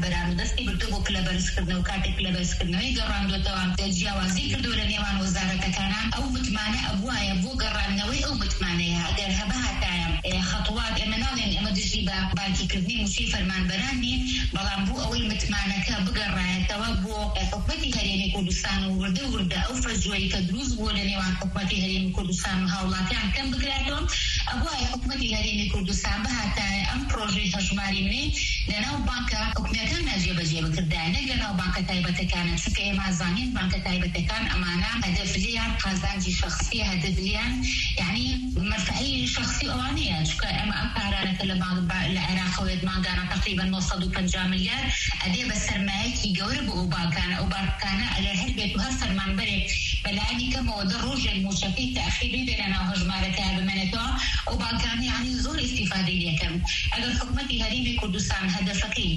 بران دەستی بردو کلە بەرزکردنەوە کاتێک لە بەرزکردنەوەی گەڕاندوێتەوە جیاوازی کردو لە نێوان وەزارەتەکانان ئەو متمانە ئەبوایە بۆ گەڕاندنەوەی ئەو متمانەیە ئەگەر هەبە هاتایە خەتوات ئێمە ناڵێن ئەمە دژی بە بانکیکردنی موچەی فەرمانبەران نین بەڵام بۆ ئەوەی متمانەکە بگەڕایەتەوە بۆ حکومەتی هەرێمی کوردستان و وردە ئەو فەرجوەی کە دروست بووە لە نێوان حکومەتی هەرێمی کوردستان و هاوڵاتیان کەم بکرێتەوە ئەبوایە حکومەتی هەرێمی کوردستان بەهاتایە ئەم پرۆژەی هەژماری منێ لەناو بانکە حکومەتەکان جێبەجێ بکردایە نەک لەناو بانکە تایبەتەکانە چونکە ئێمە ئازانین بانکە تایبەتەکان ئەمانە هەدەفلیان قازانجی شخصی هەدەفلیان یعنی مەرفعی شخصی ئەوانەیە چونکە ئەمە ئەم پارانەکە لە عێراقەوە مانگانە تقریبا 950 ملیار ئەدێ بە سەرمایەکی گەورە بۆ ئەو بانکانە ئەو بانکانە ئەگەر هەر بێت و هەر فەرمانبەرێک بەلایانی کەمەوە دە ڕۆژێک موچەکەی تاخیری بێ لەناو هەژمارەکە بمێنێتەوە ئەو بانکانە یعنی زۆر ئیستیفادەی لێکەم ئەگەر حکومەتی هەرێمی کوردستان هەدەفەکەی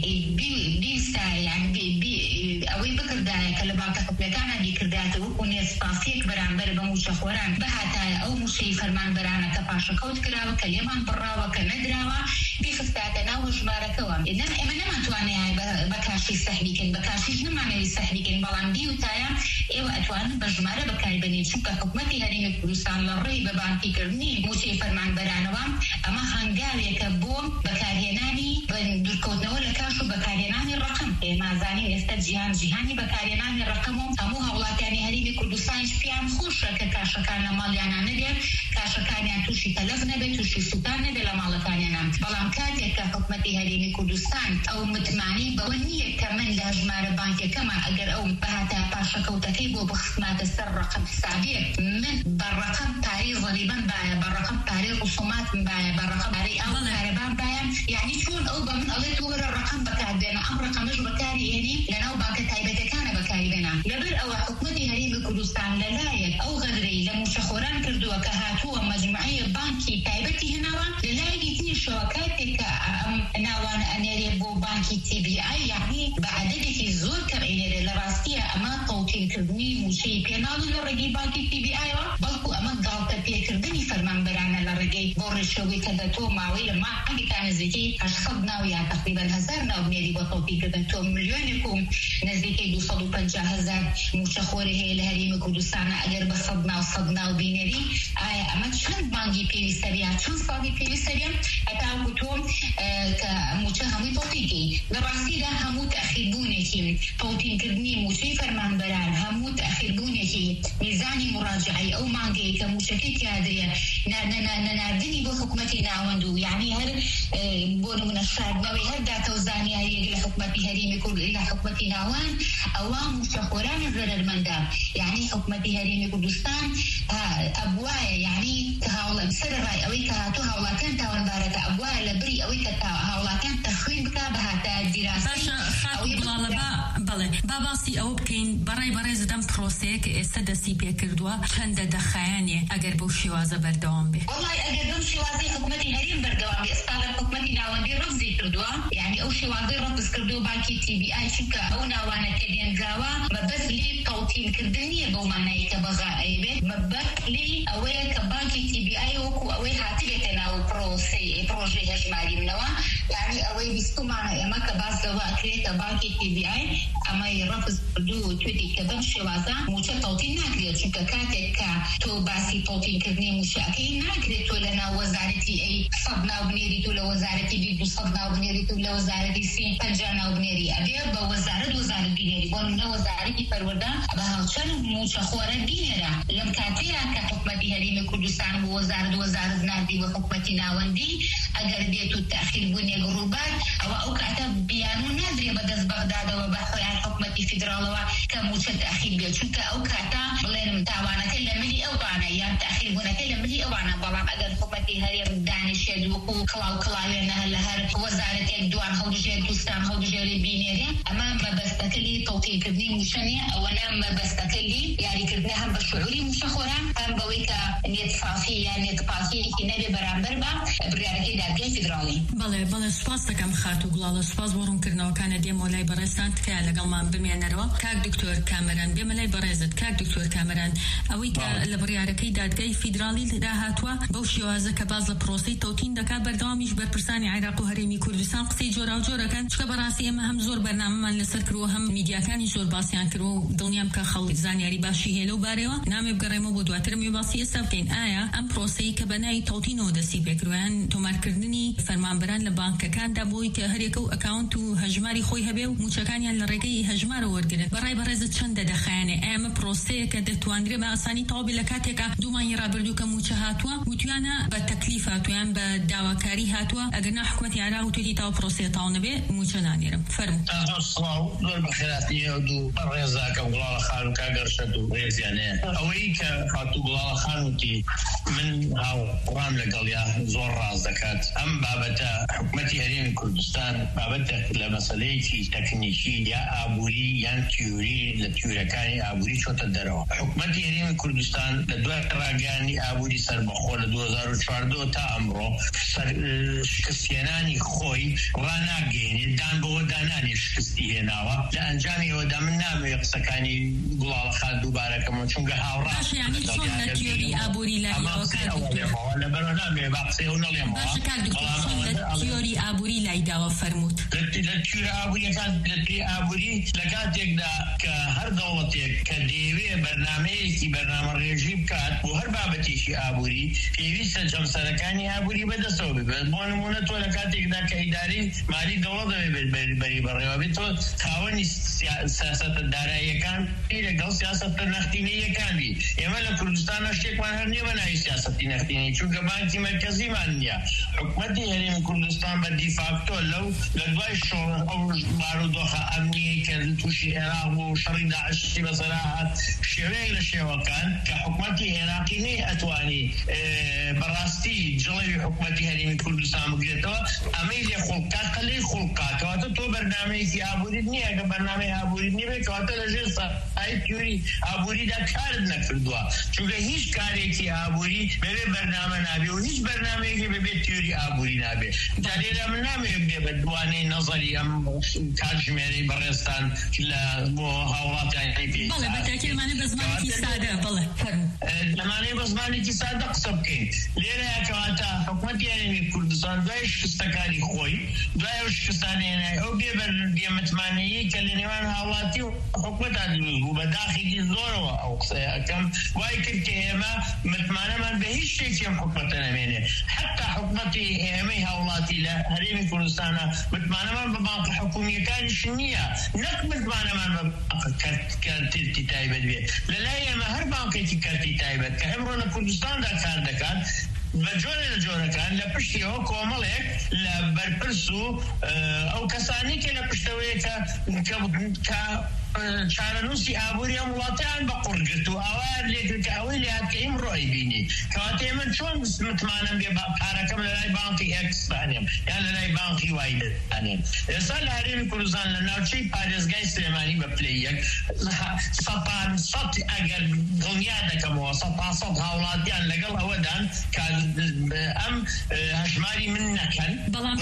بیستە یعنی ئەوەی بکردایە کە لە بانکە حکومەتەکانە بیکردایەتەوە وەکو نێسپاسیەک بەرامبەر بە موچەخۆران بەهاتایە ئەو موچەی فەرمانبەرانە کە پاشەکەوت کراوە کە لێمان بڕاوە کە نەدراوە بیخستاتە ناو هەژمارەکەوە ئێمە نەماتوانێت بە کاشی سەحریکن بە کاشیش نەمانەوێت سەحریکن بەڵام بیوتایە ئێوە ئەتوانن بە ژمارە بەکاربێنین چونکە حکومەتی هەرێمی کوردستان لە ڕێی بە بانکیکردنی موچەی فەرمانبەرانەوە ئەمە هەنگاوێکە بۆ بەکارهێنانی دوورکەوتنەوە لە کاش و بەکارهێنانی ڕقم ئێمە زانین ئێستا جیهانی بەکارهێنانی ڕقم و هەموو هەوڵاتیانی هەرێمی کوردستانیش پێیان خۆشە کە کاشەکان لە ماڵیانە نەبێت کاشەکانیان تووشی تەلەف نەبێت تووشی سوتان نەبێت لە ماڵەکانیانە بەڵام کاتێک کە حکومەتی هەرێمی کوردستان ئەو متمانی بەوە نییە کە من لە هەژمارە بانکەکەمە ئەگەر ئەو بەهاتە پاشەکەوتەکەی بۆ بخستماتە سەر ڕقم حسابێت من بەڕقم پارەی ضەریبەم باە بەڕقم پارەی ڕسوماتم باە بەڕقم پارەی ئەو کارەبان باە یعنی چۆن ئەو بە من ئەڵێت وەرە ڕقم بەکاربێنە ئەم ڕقمەش بەکاری هێنی لەناو بانکە تایبەتەکانە بەکاری بێنە لەبەر ئەوە حکومەتی هەرێمی کوردستان لەلایەک ئەو غەدرەی لە موچەخۆران کردووە کە هاتووە مەجموعەیە بانکی تایبەتی هێناوە لەلایەکی تریشەوە کاتێک کە ئەم ناوانە ئەنێرێ بۆ بانکی TBI یعنی بە عەدەدێکی زۆر کەم ئەنێرێ لە ڕاستیە ئەمە تەوتیلکردنی موچەی پێناڵی لە ڕێگەی بانکی TBIەوە بەڵکو ئەمە گاڵتە پێکردنی فەرمانبەرانە لە ڕێگەی بۆ ڕێشەوەی کە دەتۆ ماوەی لە مانگێکا نزیکەی 800 ناو یان تقریبا 1000 ناو بنێری بۆ تەوتیلکردن تۆ ملیۆنێک و نزیکەی 250,000 موچەخۆری هەیە لە هەرێمی کوردستانە ئەگەر بە 100 ناو بینێری ئایا ئەمە چەند بانگی پێویستەریە چەند ساڵی پێویستەریە هەتاکو تۆ کە موچە هەمووی تەوتیلکەی لە ڕاستیدا هەموو تەخیربوونێکی تەوتیلکردنی موچەی فەرمانبەران هەموو تەخیربوونێکی میزانی مراجعەی ئەو مانگەی کە موچەکەی تیادرێ نەناردنی بۆ حکومەتی ناوەند و یعنی هەر بۆ نمونە شاردنەوەی هەر داتەوزانیاریەک لە حکومەتی هەرێمی کورد لە حکومەتی ناوەند ئەوە موچەخۆرانی زەرمەندە یعنی حکومەتی هەرێمی کوردستان ئەبوایە یعنی سەرڕای ئەوەی کە هاتوو هاوڵاتیان تاوانبارەکە ئەبوایە لە بری ئەوەی کە هاوڵاتیان تەخوین بکا بە هاتە دیراسی بەڵێ با باسی ئەوە بکەین بەڕێز دەم پرۆسەیە کە ئێستا دەستی پێکردووە چەندە دەخایانێ ئەگەر بەو شێوازە بەردەوام بێ وڵای ئەگەر بەم شێوازەی حکومەتی هەرێم بەردەوام بێ ئێستا لە حکومەتی ناوەندی ڕەفزی کردووە یعنی ئەو شێوازەی ڕەفز کردو بانکی TBI چونکە ئەو ناوانە کە دێنراوە بەبەست لێ تەوتیلکردن نییە بەو مانایی کە بەغائەی بێت بەبەست لێ ئەوەیە کە بانکی TBI وەکو ئەوەی هاتبێتە ناو پرۆژەی هەژماری منەوە یعنی ئەوەی بیستمانە ئێمە کە باس لەوە ئەکرێتە بانکی TBI ئەمەی ڕەفز کردو و توێتی کە بەم شێوازە موچە تەوتیل ناکرێت چونکە کاتێک کە تۆ باسی تەوتیلکردنی موچەکەی ناکرێت تۆ لە ناو وەزارەتی 100 ناو بنێری تۆ لە وەزارەتی 200 ناو بنێری تۆ لە وەزارەتی 50 ناو بنێری ئەبێ بە وەزارەت بینێری بۆ منە وەزارەتی پەروەردە بە هاوچەند موچەخۆرە بینێرە لەم کاتەیە کە حکومەتی هەرێمی کوردستان بۆ وەزارەت ناردی بۆ حکومەتی ناوەندی ئەگەر بێت و تەخیربوونێک ڕووبات ئەو کاتە بیان و نادرێ بەدەست بەغدادەوە بە خۆیان حکومەتی فیدراڵەوە کە موچە تەخیر بێت چونکە ئەو کاتە بڵێنم تاوانەکەی لە ملی ئەوانە یان تەخیربوونەکەی لە ملی ئەوانە بەڵام ئەگەر حکومەتی هەرێم دانیشێت وەکو کڵاوێنە لە هەر وەزارەتێک دوان هەڵبژێت دووستان هەڵبژێری بینێرێ ئەمە مەبەستەکە لی تەوتیلکردنی موچە نیە ئەوەنە مەبەستەکە لی یاریکردنی هەم بە شعوری موچەخۆران هەم بەوەی کە نێتفافی یان نێتپاکیەکی نەبێ بەرامبەر بە بڕیارەکەی دادگای فیدراڵی. بەڵێ سوپاس دەکەم خاتوو گوڵاڵە سوپاس بۆ ڕوونکردنەوەکانە دێم وەلای بەڕێستان تکایە لەگەڵمان بن بمێنەرەوە کاک دکتۆر کامەران بێمەلای بەڕێزت کاک دکتۆر کامەران ئەوەی کە لە بڕیارەکەی دادگای فیدرالی داهاتووە بەو شێوازە کە باز لە پرۆسەی تەوتین دەکات بەردەوامیش بەرپرسانی عێراق و هەرێمی کوردستان قسەی جۆرا و جۆرەکەن چکە بەڕاستی ئێمە هەم زۆر بەرنامەمان لەسەر کردووە هەم میدیاکانی زۆر باسییان کردووە و دڵنیام کە خەڵک زانیاری باشی هەیە لەو بارەوە نامێ بگەڕێمەوە بۆ دواتر مێ باسی ئێستا بکەین ئایا ئەم پرۆسەی کە بەناوی تەوتینەوە دەستی پێکردویان تۆمارکردنی فەرمانبەران لە بانکەکاندا بۆی کە هەرێکە و ئەکاونت و هەژماری خۆی هەبێ و موچەکانیان لە ڕێگەی هەژمارە وەرگرن بەڕای بەڕێزت چەندە دەخایەنێ ئەمە پرۆسەیە کە دەتوانرێ بە ئاسانی تەواوی لە کاتێکا دوومانی ڕابردوو کە موچە هاتووە وتویانە بە تەکلیف هاتویان بە داواکاری هاتووە ئەگەرنا حکومەتی عێراق وتویەتی تاو پرۆسەیە تاو نەبێ موچە نانێرم فەرموو. سڵاو زۆر بەخێراتی دوو ڕێزاکە گوڵاڵە خان و کاگەرشەد و ڕێزیانەیە ئەوەی کە هاتوو گوڵاڵە خان وتی من هاوڕام لەگەڵیا زۆر ڕاز دەکات ئەم بابەتە حکومەتی هەرێمی کوردستان بابەتە لە مەسەلەیەکی تەکنیکی یا ئابووری یان تیوری لە تیورەکانی ئابووری چۆتە دەرەوە حکومەتی هەرێمی کوردستان لە دوای ڕاگەیاندنی ئابووری سەربەخۆ لە 2014 تا ئەمڕۆ شکستهێنانی خۆی ڕاناگەیەنێت دان بەوە دانانی شکستی هێناوە لە ئەنجامی ئەوەدا من نامەوێ قسەکانی گوڵاڵە خان دووبارەکەمەوە چونکە هاوڕاست لە تیۆری ئابووری لەبەرەوە نامێ با قسەی ئەو نەڵێمەوە تیۆری ئابووری لای داوە فەرمووت لە تیۆری ئابووریەکان لە تیۆری ئابووری لە کاتێکدا کە هەر دەوڵەتێک کە دەیەوێ بەرنامەیەکی بەرنامە ڕێژی بکات بۆ هەر بابەتێکی ئابووری پێویستە جەمسەرەکانی ئابووری بەدەستەوە ببێت بۆ نمونە تۆ لە کاتێکدا کە ئیدارەی مالی دەوڵەت دەوێت بەری بەڕێوە بێت تۆ خاوەنی سیاسەتە داراییەکان لەگەڵ سیاسەتە نەختینەیەکان بی ئێمە لە کوردستانە شتێکمان هەر نییە بەناوی سیاسەتی نەختینەی چونکە بانکی مەرکەزیمان نییە حکومەتی هەرێمی کوردستان بە دیفاکتۆ لەو لە دوای شۆڕ ئەو بارودۆخە ئەمنیەی کە تووشی عێراق بوو شەڕی داعشی بەسەرا هات شێوەیەک لە شێوەکان کە حکومەتی عێراقی نەی ئەتوانی بەڕاستی جڵەوی حکومەتی هەرێمی کوردستان بگرێتەوە ئەمەی لێ خوڵقات قەلەی خوڵقات کەواتە تۆ بەرنامەیەکی ئابووریت نییە کە بەرنامەی ئابووریت نییە کەواتە لەژێر سەرای تیۆری ئابووریدا کارت نەکردووە چونکە هیچ کارێکی ئابووری بەبێ بەرنامە نابێ و هیچ بەرنامەیەکی بەبێ تیۆری ئابووری نابێ جا لێرە من نامەوێت بێ بە دوانەی نەزەری ئەم کاتژمێرەی بەڕێستان لە بۆ هاوڵاتیانی پێ بەڵێ بەتاکید لەمانەی بە زمانێکی سادە بڵێ لەمانەی بە زمانێکی سادە قسە بکەین لێرە کەواتە حکومەتی هەرێمی کوردستان دوای شکستەکانی خۆی دوای ئەو شکستانێنای ئەو بێمەتمانەیی کە لە نێوان هاوڵاتی و حکومەتا دروست بوو بەداخێکی زۆرەوە ئەو قسەیە ئەەکەم وای کرد کە ئێمە متمانەمان بە هیچ شتێکی ئەم حکومەتە نەمێنێ حتا حکومەتی ئێمەی هاوڵاتی لە هەرێمی کوردستانە متمانەمان بە بانکە حکومیەکانیش نییە نەک متمانەمان بە کارتی تایبەت بێ لەلای ئێمە هەر بانکێکی کارتی تایبەت کە ئەمڕۆ لە کوردستاندا کار دەکات بە جۆرە لە جۆرەکان لە پشتیەوە کۆمەڵێک لە بەرپرس و ئەو کەسانی کە لە پشتەوەیە کە چارەنووسی ئابووری ئەم وڵاتیان بە قوڕگرت و ئاوار لێکرد کە ئەوەی لێهات کە ئیم ڕۆی بینی کەواتە ئێمە چۆن متمانەم بێ پارەکەم لە لای بانکی ئێکس دانێم یان لە لای بانکی وای دانێم ئێستا لە هەرێمی کوردستان لە ناوچەی پارێزگای سلێمانی بە پلەی یەک سەد ئەگەر دڵنیا دەکەمەوە سەد هاوڵاتیان لەگەڵ ئەوەدان کە ئەم هەژماری من نەکەن بەڵام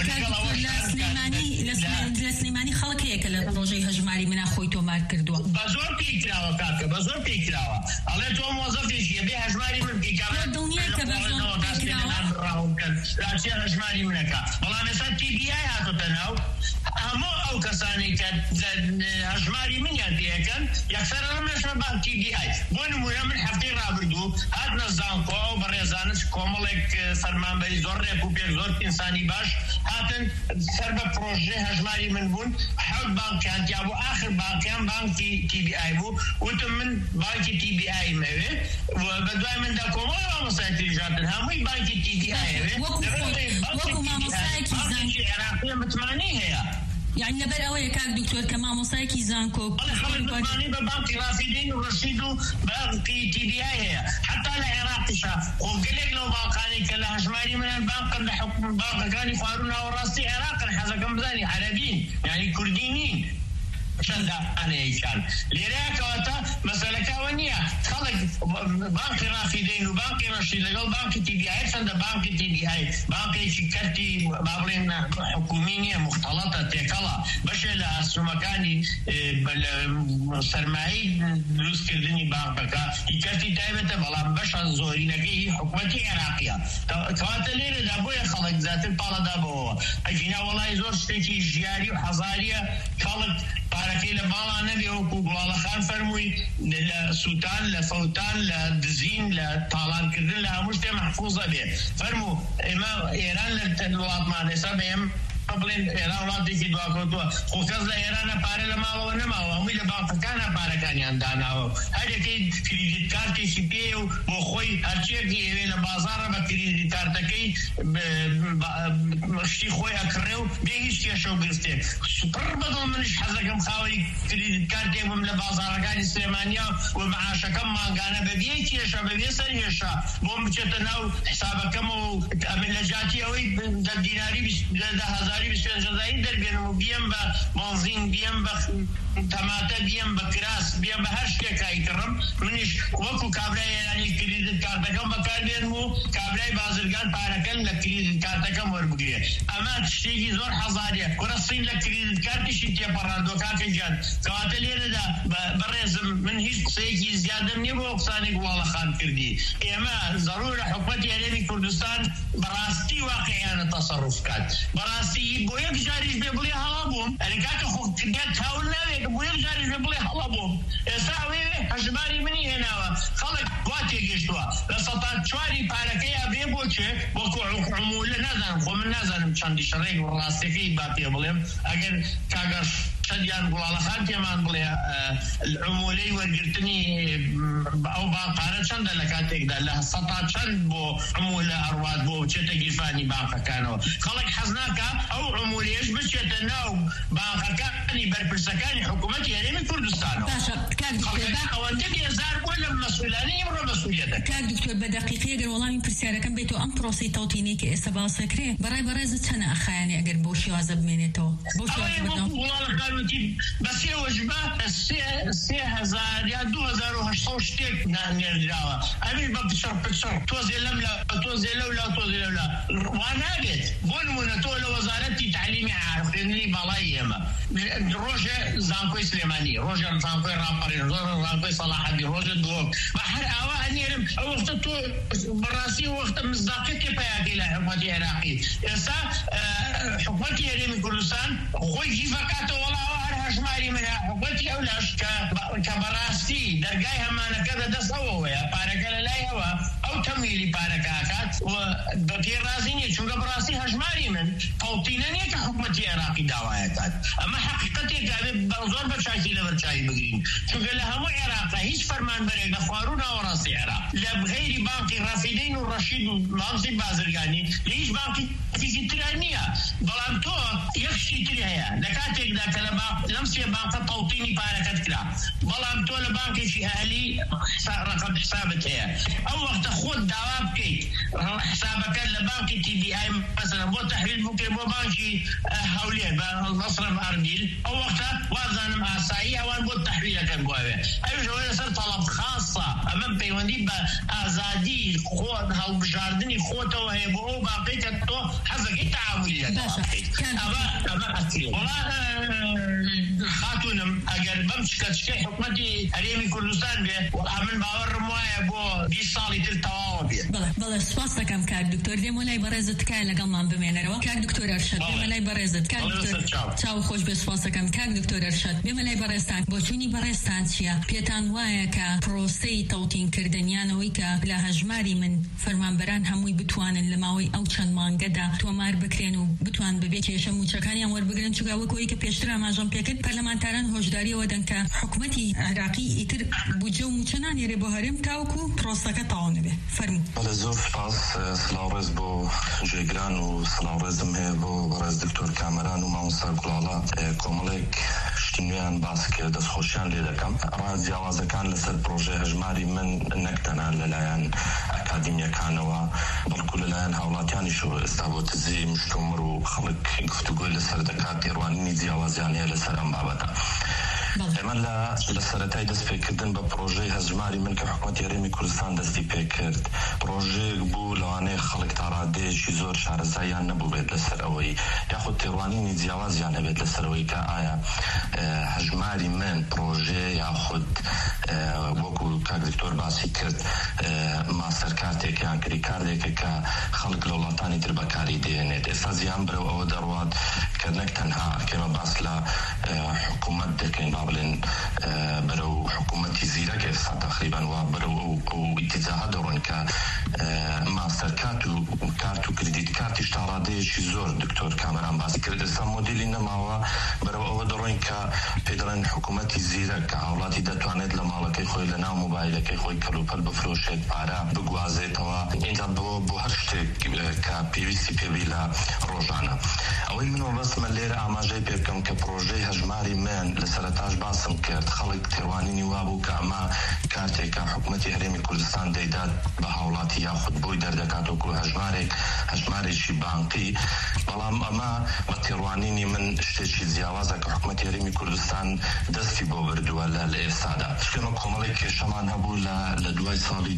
لە سلێمانی خەڵک هەیە کە لە ڕۆژەی هەژماری منە خۆی تۆمار کردووە بە زۆر پێکراوە کاکە بە زۆر پێکراوە ئەڵێ تۆ مۆزەفێکیە بێ هەژماری من بکەوە دڵنیە کە بە زۆر پێکراوە راچێ هەژماری منەکە بەڵام ئێستا TBI هاتۆتە ناو هەموو ئەو کەسانی کە هەژماری منیان پێەکەن یەکسەر ئەمەشە با TBI بۆ نمونە من هەفتەی ڕابردوو هاتنە زانکۆ و بەڕێزانت کۆمەڵێک فەرمانبەری زۆر ڕێک و پێک زۆر ئینسانی باش هاتن سەر بە پرۆژێ هەژماری من بوون حەوت بانکیان تیا بوو ئاخر بانکیان بانکی TBI بوو وتم من بانکی TBI مەوێ بە دوای مندا کۆمەڵ مامۆستای تریژاتن هەمووی بانکی TBI وەکو مامۆستایەکی عێراقی متمانەی هەیە يعني لەبەر ئەوەیە کاک دکتۆر کە مامۆستایەکی زانکۆ متمانەی بە بانکی رافیدین و ڕەشید و بانکی TBI هەیە حتا لە عێراقیشا خۆگەلێک لەو باڵقانی کە لە هەژماری منان بانقن لە حکوم باڵقەکانی خواروون هاوڕاستی عێراقن حەزەکەم بزانی عەرەبین یعنی کوردی نین چەند ئانەیەکان لێرە کەواتە مەسەلەکەوە نییە خەڵک بانکی ڕافیدەین و بانکی ڕەشید لەگەڵ بانکی TBI چەندە بانکی TBI بانکێکی کەرتی با بڵێن حکومی نییە مختەڵەتە تێکەڵە بەشێ لە ئەسومەکانی سەرمایی دروستکردنی بانکەکە کەرتی تایبەتە بەڵام بەشە زۆرینەکەی حکومەتی عێراقیە کەواتە لێرەدا بۆیە خەڵک زیاتر پاڵەدا بەوە ئەگینا وەڵای زۆر شتێکی ژیاری و حەزاریە خەڵک پارەکەی لە باڵا نەبێ وەکو گوڵاڵەخان فەرمووی لە سووتان لە فەوتان لە دزین لە تاڵانکردن لە هەموو شتێ محفوظە بێ فەرموو ئێمە ئێران لە وڵاتمان ئێستا بێم بڵێن ئێران وڵاتێکی دواکەوتووە خۆ کەس لە ئێرانە پارە لە ماڵەوە نەماوە هەمووی لە بانکەکانە پارەکانیان داناوە هەرێکەی کریدیت کارتێکی پێ و بۆ خۆی هەرچیەکی ئێوێ لە بازاڕە بە کریدیت کارتەکەی شتی خۆی ئەکڕێ و بێ هیچ کێشە و گرفتێک سوپڕ بەدڵ منش حەزەکەم خاوەی کریدیت کارتێک بم لە بازاڕەکانی سلێمانیا و مەعاشەکەم مانگانە بەبێ کێشە بەبێ سەرهێشە بۆم بچێتە ناو حسابەکەمەوە و لە جاتی ئەوەی دیناری 10,000 دەربێنم و بێم بە مازین بێم بە تەماتە بێم بە کراس بێم بە هەر شتێکایی کڕم منیش وەکو کابرای ئێرانی کریدیت کارتەکەم بەکاردێنم و کابرای بازرگان پارەکەم لە کریدیت کارتەکەم وەربگرێ ئەمە شتێکی زۆر حەزاریە وەرەسین لە کریدیت کارتیشی تێپەڕاندوە کاکە گیان کەواتە لێرەدا بەڕێزم من هیچ قسەیەکی زیادەم نییە بۆ قسانی گوڵاڵەخان کردی ئێمە زەڕورە حکومەتی هەرێمی کوردستان بەڕاستی واقعیانە تەسەڕوف کات بەڕاستی بۆ یەک جاریش بێ بڵێ هەڵا بووم ئەرێ کاکە خۆکردیان تاول ناوێت بۆ یەک جاریش بێ بڵێ هەڵا بووم ئێستا ئەوێ هەژماری منی هێناوە خەڵک وا تێگەشتووە لە 4 پارەکەی ئەبێ بۆ چێ وەکو عمولە نازانم خۆ من نازانم چەندی شەڕێک ڕاستەکەی با پێ بڵێم ئەگەر کاگەش شەدیان گوڵاڵەخان پێمان بڵێ عمولەی وەرگرتنی ئەو بانقانە چەندە لە کاتێکدا لە 100 چەند بۆ عمولە ئەڕوات بۆ بچێتە گیرفانی بانقەکانەوە خەڵک حەز ناکە ئەو عمولەیەش بچێتە ناو بانقەکانی بەرپرسەکانی حکوومەتی هەرێمی کوردستانەوە ئەوەندە بێزار بووە لە مەسئولانەی ئەمڕۆ مەسئولیەتەکە کاک دکتۆر بە دەقیقەیە گەر وەڵامی پرسیارەکەم بێتەوە ئەم پرۆسی تەوتینەی کە ئێستا باسەکرێ بەڕێزت چەنە ئەخایانێ ئەگەر بۆ شێوازە بمێنێتەوە بۆ شێوازە بەدەم بەسێ وەجبە 3,000 یا 2,800 شتێک نێردراوە ئەمیر بە پچڕ تۆزێ لەم لە تۆزێ لەولا تۆزێ لەولا وا نابێت بۆ نمونە تۆ لە وەزارەتی تعلیمی خوێندنی باڵای ئێمە ڕۆژە زانکۆی سلێمانی ڕۆژە زانکۆی ڕاپەڕین زانکۆی سەلاحەدی ڕۆژە دۆک بە هەر ئاوا ئەنێرم ئەو وەختە تۆ بەڕاستی وەختە مزداقەتی پەیاکەی لە حکومەتی عێراقی ئێستا حکومەتی هەرێمی کوردستان خۆی گیفەکاتەوە وەڵاوە هەر هەژماری منە حکومەتی ئەو لاش کە بەڕاستی دەرگای هەمانەکە دەدەست ئەوەوەیە پارەکە لە لای ئەوە ئەو تەمویلی پارەکە ئاکات و بە پێڕازی نییە چونکە بەڕاستی هەژماری من تەوتینە نییە کە حکومەتی عێراقی داوایەکات ئەمە حەقیقەتێکە زۆر بەچاکی لە بەرچاوی بگرین چونکە لە هەموو عێراقا هیچ فەرمانبەرێک لە خوار و ناوەڕاستی عێراق لە غەیری بانکی ڕافیدەین و ڕەشید و مامزی بازرگانی لە هیچ بانکی ترا نییە بەڵام تۆ یەکشتی تری هەیە لە کاتێکدا کە لەم سێ بانکە تەوتینی پارەکەت کرا بەڵام تۆ لە بانکێکی ئەهلی ڕقم حسابت هەیە ئەو وەختە خۆت داوا بکەیت حسابەکەت لە بانکی TBI مثلا بۆ تەحویل بکەیت بۆ بانکی هەولێر بە مەسرف ئەربیل ئەو وەختە وازانم ئاسایی ئەوان بۆ تەحویلەکەن بۆ ئەوێ ئەوش ئەوەی لەسەر تەڵەب خاصە ئەمە پەیوەندی بە ئازادی خۆت هەڵبژاردننی خۆتەوە هەیە بۆ ئەو باقی کە تۆ حەزەکەی تعاملی لەگەڵ بکەیت ئەمە ئەسیری خاتونم ئەگەر بەم چکەچکەی حکومەتی هەرێمی کوردستان بێ من باوەڕم وایە بۆ 20 ساڵی تر تەواوە بێت بەڵێ سوپاس دەکەم کاک دکتۆر دێم و لای بەڕێزت تکایە لەگەڵمان بمێنەرەوە کاک دکتۆر ئەرشەد بێمە لای بەڕێزت کاک دکتۆر چاو خۆش بێ سوپاس دەکەم کاک دکتۆر ئەرشەد بێمە لای بەڕێستان بۆچوونی بەڕێستان چییە پێتان وایە کە پرۆسەی تەوتینکردنیانەوەی کە لە هەژماری من فەرمانبەران هەمووی بتوانن لە ماوەی ئەو چەند مانگەدا تۆمار بکرێن و بتوان ببێت کێشە موچەکانیان وەربگرن چونکە وەکەوەی کە پێشتر ئاماژەم پێکرد پەرلەمانتاران هۆشداریەوە دەن کە حکومەتی عێراقی ئیتر بودجە و موچە نانێرێ بۆ هەرێم تاوەکو پرۆسەکە تەواو نەبێ فەرموو زۆر سپاس سڵاوڕێز بۆ ژێگران و سڵاوڕێزم هەیە بۆ بەڕێز دکتۆر کامەران و مامۆستا گوڵاڵە کۆمەڵێک شتی نوێیان باس کرد دەستخۆشیان لێ دەکەم ڕاست جیاوازەکان لەسەر پرۆژێ هەژماری من نەکتەنە لەلایەن ئەکادیمیەکانەوە بەڵکو لەلایەن هاوڵاتیانیش ئێستا بۆ تزی مشتومڕ و خەڵک گفتوگۆی لەسەر دەکات تێڕوانینی جیاوازیان هەیە لەسەر ئەم بابەتە من لسرەتای دەست پێکردن بە پرۆژەی هەژماری من کە حکوومەتی هەرێمی کوردستان دەستی پێ کرد پرۆژەیەک بوو لەوانەیە خەڵک تا ڕادەیەکی زۆر شارەزاییان نەبوو بێت لەسەر ئەوەی یاخود تێڕوانینی جیاوازیان هەبێت لەسەر ئەوەی کە ئایا هەژماری من پرۆژێ یاخود وەکو کاک دکتۆر باسی کرد ماستەر کارتێکیان کردی کارێکە کە خەڵک لە وڵاتانی تر بەکاری دێنێت ئێستا زیان بەرەو ئەوە دەڕوات کە نەک تەنها کێمە باس لە حکوومەت دەکەین با بڵێن بەرەو حکوومەتی زیرەک ئێستا تقریبا وا بەرەو ئەو ئیتیجاها دەڕۆن کە ماستەر کارت و کردیت کارتیش تا ڕادەیەکی زۆر دکتۆر کامەران باسی کرد ئێستا مۆدیلی نەماوە بەرەو ئەوە دەڕۆین کە پێ دەڵێن حکوومەتی زیرەک کە هاوڵاتی دەتوانێت لە ماڵەکەی خۆی لە ناو مۆبایلەکەی خۆی کەلوپەل بفرۆشێت پارە بگوازێتەوە اینجا بۆ هەر شتێک کە پێویستی پێوی لە ڕۆژانە ئەوەی من ڕستمە لێرە ئاماژەی پێ بکەم کە پرۆژەی هەژماری من لە سەرەتاش باسم کرد خەڵک تێڕوانینی وابوو کە ئەمە کارتێکە حکوومەتی هەرێمی کوردستان دەیدات بە هاوڵاتی یاخود بۆی دەردەکاتەوە هەژمارێکی بانقی بەڵام ئەمە بە تێڕوانینی من شتێکی جیاوازە کە حکوومەتی هەرێمی کوردستان دەستی بۆ بردووە لە ئێستادا شتێمە کۆمەڵێک کێشەمان هەبوو لە دوای ساڵی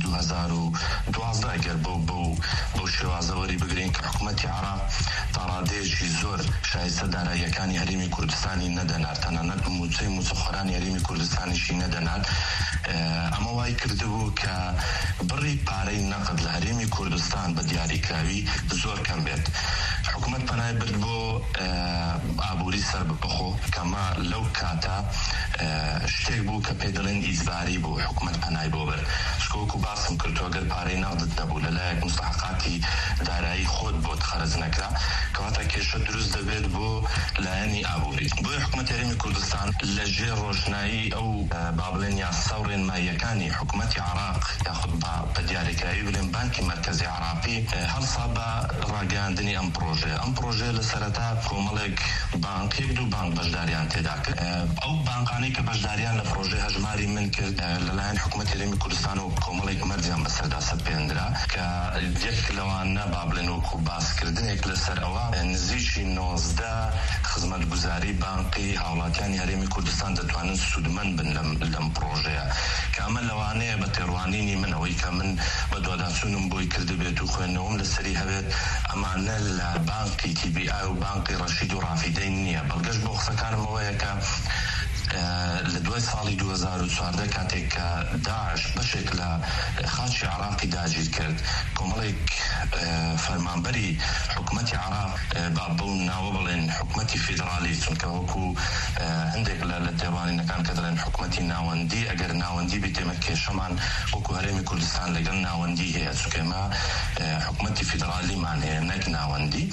2012 ئەگەر بەو شێوازەوەری بگرین کە حکوومەتی عێراق تا ڕادەیەکی زۆر شایستە داراییەکانی هەرێمی کوردستانی نەدەنات تەنانەت موچەخۆرانی هەرێمی کوردستانیشی نەدەنات ئەمە وای کردبوو کە بڕی پارەی نەقد لە هەرێمی کوردستان بە دیاریکراوی زۆر کەم بێت حکوومەت پەنای برد بۆ ئابووری سەر بخۆ کەمە لەو کاتە شتێک بوو کە پێ دەڵێن ئیجباری بوو حکوومەت پەنای بۆ برد شکۆکو باسم کردووە گەر پارەی نەقدت نەبوو لەلایەک مستحقاتی دارایی خۆت بۆت خەرج نەکرا کەواتە کێشە دروست دەبێت بۆ لایەنی ئابووری بۆی حکوومەتی هەرێمی کوردستان لەژێر ڕۆژنایی ئەو با بڵێن یاسا و ڕێنماییەکانی حکوومەتی عێراق یاخود بە دیاریکراوی بڵێن بانکی مرکزی عێراقی هەڵسا بە ڕاگەاندنی ئەم پرۆژێ لە سەرەتا کۆمەڵێک بانک دوو بانک بەشداریان تێدا کرد ئەو بانکانەی کە بەشداریان لە پرۆژێ هەژماری من کرد لەلایەن حکوومەتی هەرێمی کوردستان و کۆمەڵێک مەرجیان بەسەردا سەپێنرا کە یەک لەوانە با بڵێن وەکو باسکردنێک لەسەر ئەوە نزیکی 19 خزمەتگوزاری بانقی هاوڵاتیانی هەرێمی کوردستان دەتوانن سودمەند بن لەم پرۆژەیە کە ئەمە لەوانەیە بە تێڕوانینی منەوەی کە من بە دوواداچوونم بۆی کردبێت و خوێندنەوەم لەسەری هەبێت ئەمانە لە بانقی TBI و بانقی ڕەشید و ڕافیدەی نییە بەڵگەش بۆ قسەکانم ئەوەیە کە لە دوای ساڵی 2014 کاتێک کە داعش بەشێک لە خاچی عێراقی داگیر کرد کۆمەڵێک فەرمانبەری حکوومەتی عێراق با بەو ناوە بڵێن حکوومەتی فیدرالی چونکە وەکو هەندێک لە تێڕوانینەکان کە دەڵێن حکوومەتی ناوەندی ئەگەر ناوەندی بێت ئێمە کێشەمان وەکو هەرێمی کوردستان لەگەڵ ناوەندی هەیە چونکە ئێمە حکوومەتی فیدرالیمان هەیە نەک ناوەندی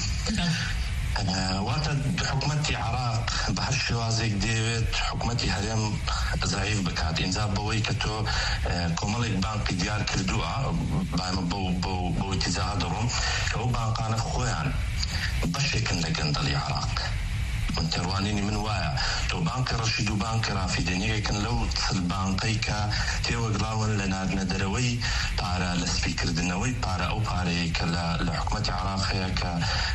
واتە حکوومەتی عێراق بە هەر شێوازێک دەوێت حکوومەتی هەرێم زایف بکات اینجا بەوەی کە تۆ کۆمەڵێک بانقی دیار کردووە بایمە بۆ ئیتیجاها دەڕۆم کە ئەو بانقانە خۆیان بەشێکن لە گەندەڵی عێراق من تێڕوانینی من وایە تۆ بانکی ڕەشید و بانکی ڕافیدەنیەکن لەو چل بانقەی کە تێوەگڵاون لە ناردنەدەرەوەی پارە لە سپیکردنەوەی پارە ئەو پارەیە کە لە حکوومەتی عێراق هەیە کە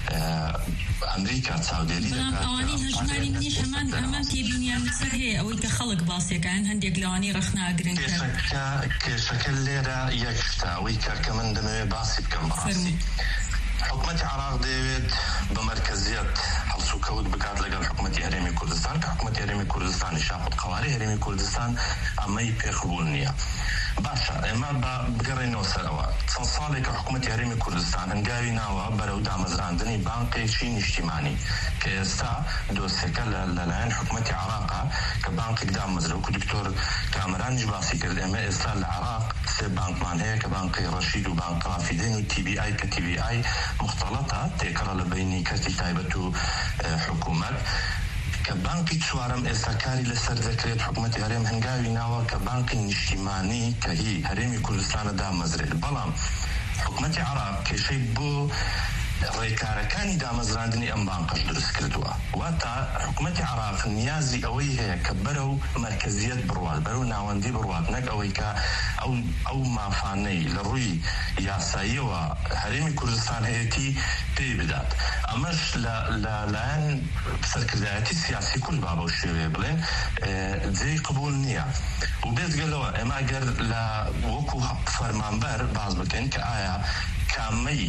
ئەمریکا چاودێری دەکات ئەوانەی هەژماری منیش هەمان تێبینیان لەسەر هەیە ئەوەی کە خەڵک باسیەکان هەندێک لەوانەی ڕەخناگرن کێشەکە لێرە یەک شتە ئەوەی کە من دەمەوێت باسی بکەم بەڕاستی حکوومەتی عێراق دەوێت بە مەرکەزیەت هەڵسوکەوت بکات لەگەڵ حکوومەتی هەرێمی کوردستان کە حکوومەتی هەرێمی کوردستانی شاخود قەواری هەرێمی کوردستان ئەمەی پێخبوون نییە باشە ئێمە بگەڕێنەوە سەرەوە چەند ساڵێکە حکوومەتی هەرێمی کوردستان هەنگاوی ناوە بەرەو دامەزراندنی بانقێکی نیشتیمانی کە ئێستا دۆستەکە لەلایەن حکوومەتی عێراقا کە بانقێک دامەزرا وەکو دکتۆر کامەرانیش باسی کرد ئێمە ئێستا لە عێراق سێ بانکمان هەیە کە بانقی ڕەشید و بانقی ڕافیدەین و TBI کە TBI مختلطە تێکەڵە لە بینی کەسی تایبەت و حکوومەت کە بانکی چوارەم ئێستا کاری لەسەر دەکرێت حکوومەتی هەرێم هەنگاوی ناوە کە بانکی نیشتیمانی کە هی هەرێمی کوردستانە دامەزرێت بەڵام حکوومەتی عێراق کێشەی بۆ ڕێکارەکانی دامەزراندنی ئەم بانقەش دروست کردووە. واتە حکوومەتی عێراق نیازی ئەوەی هەیە کە بەرەو مرکزیەت بڕوات، بەرەو ناوەندی بڕوات، نەک ئەوەی کە ئەو مافانەی لە ڕووی یاساییەوە هەرێمی کوردستان هەیەتی پێی بدات. ئەمەش لەلایەن سەرکردایەتی سیاسی کورد با بەو شێوەیە بڵێن جێی قبول نییە. و بێجگەلەوە ئێمە ئەگەر لە وەکو فەرمانبەر باز بکەین کە ئایا کامەی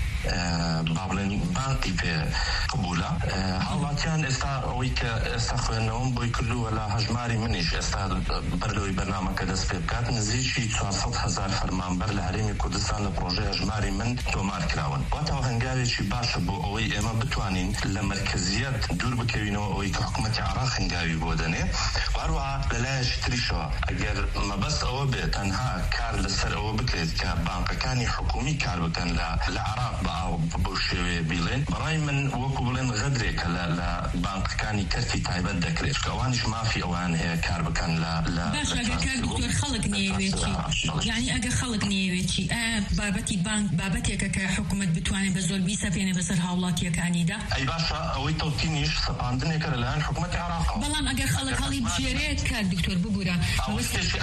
بابلێن بانقی پێ قبولە، هاوڵاتیان ئێستا ئەوەی کە ئێستا خوێندنەوەم بۆی کردووە لە هەژماری منیش ئێستا بەردەوەی بەرنامەکە دەست پێ بکات نزیکی 400,000 فەرمانبەر لە هەرێمی کوردستان لە پرۆژەی هەژماری من تۆمار کراون. واتەوە هەنگاوێکی باشە بۆ ئەوەی ئێمە بتوانین لە مرکزیەت دوور بکەوینەوە ئەوەی کە حکوومەتی عێراق هەنگاوی بۆ دەنێ. هەروەها لەلایەکی تریشەوە ئەگەر مەبەست ئەوە بێت تەنها کار لەسەر ئەوە بکرێت کە بانقەکانی حکومی کار بکەن لە عێراق بەو شێوەیە بیڵێن، بەڕای من وەکو بڵێن غەدرێکە لە بانقەکانی کەرتی تایبەت دەکرێت کە ئەوانیش مافی ئەوان هەیە کار بکەن لە باش ئەگەر کار دکتۆر خەڵک نێوێتی، یعنی ئەگەر خەڵک نێوێتی بابەتی بانک بابەتێکە کە حکوومەت بتوانێت بە زۆر بیسەپێنێ بەسەر هاوڵاتیەکانیدا، ئەی باشە ئەوەی تەوتینیش سەپاندنێکە لەلایەن حکوومەتی عێراق. بەڵام ئەگەر خەڵک هەڵی بژێرێت کار دکتۆر ببوورە شتێکی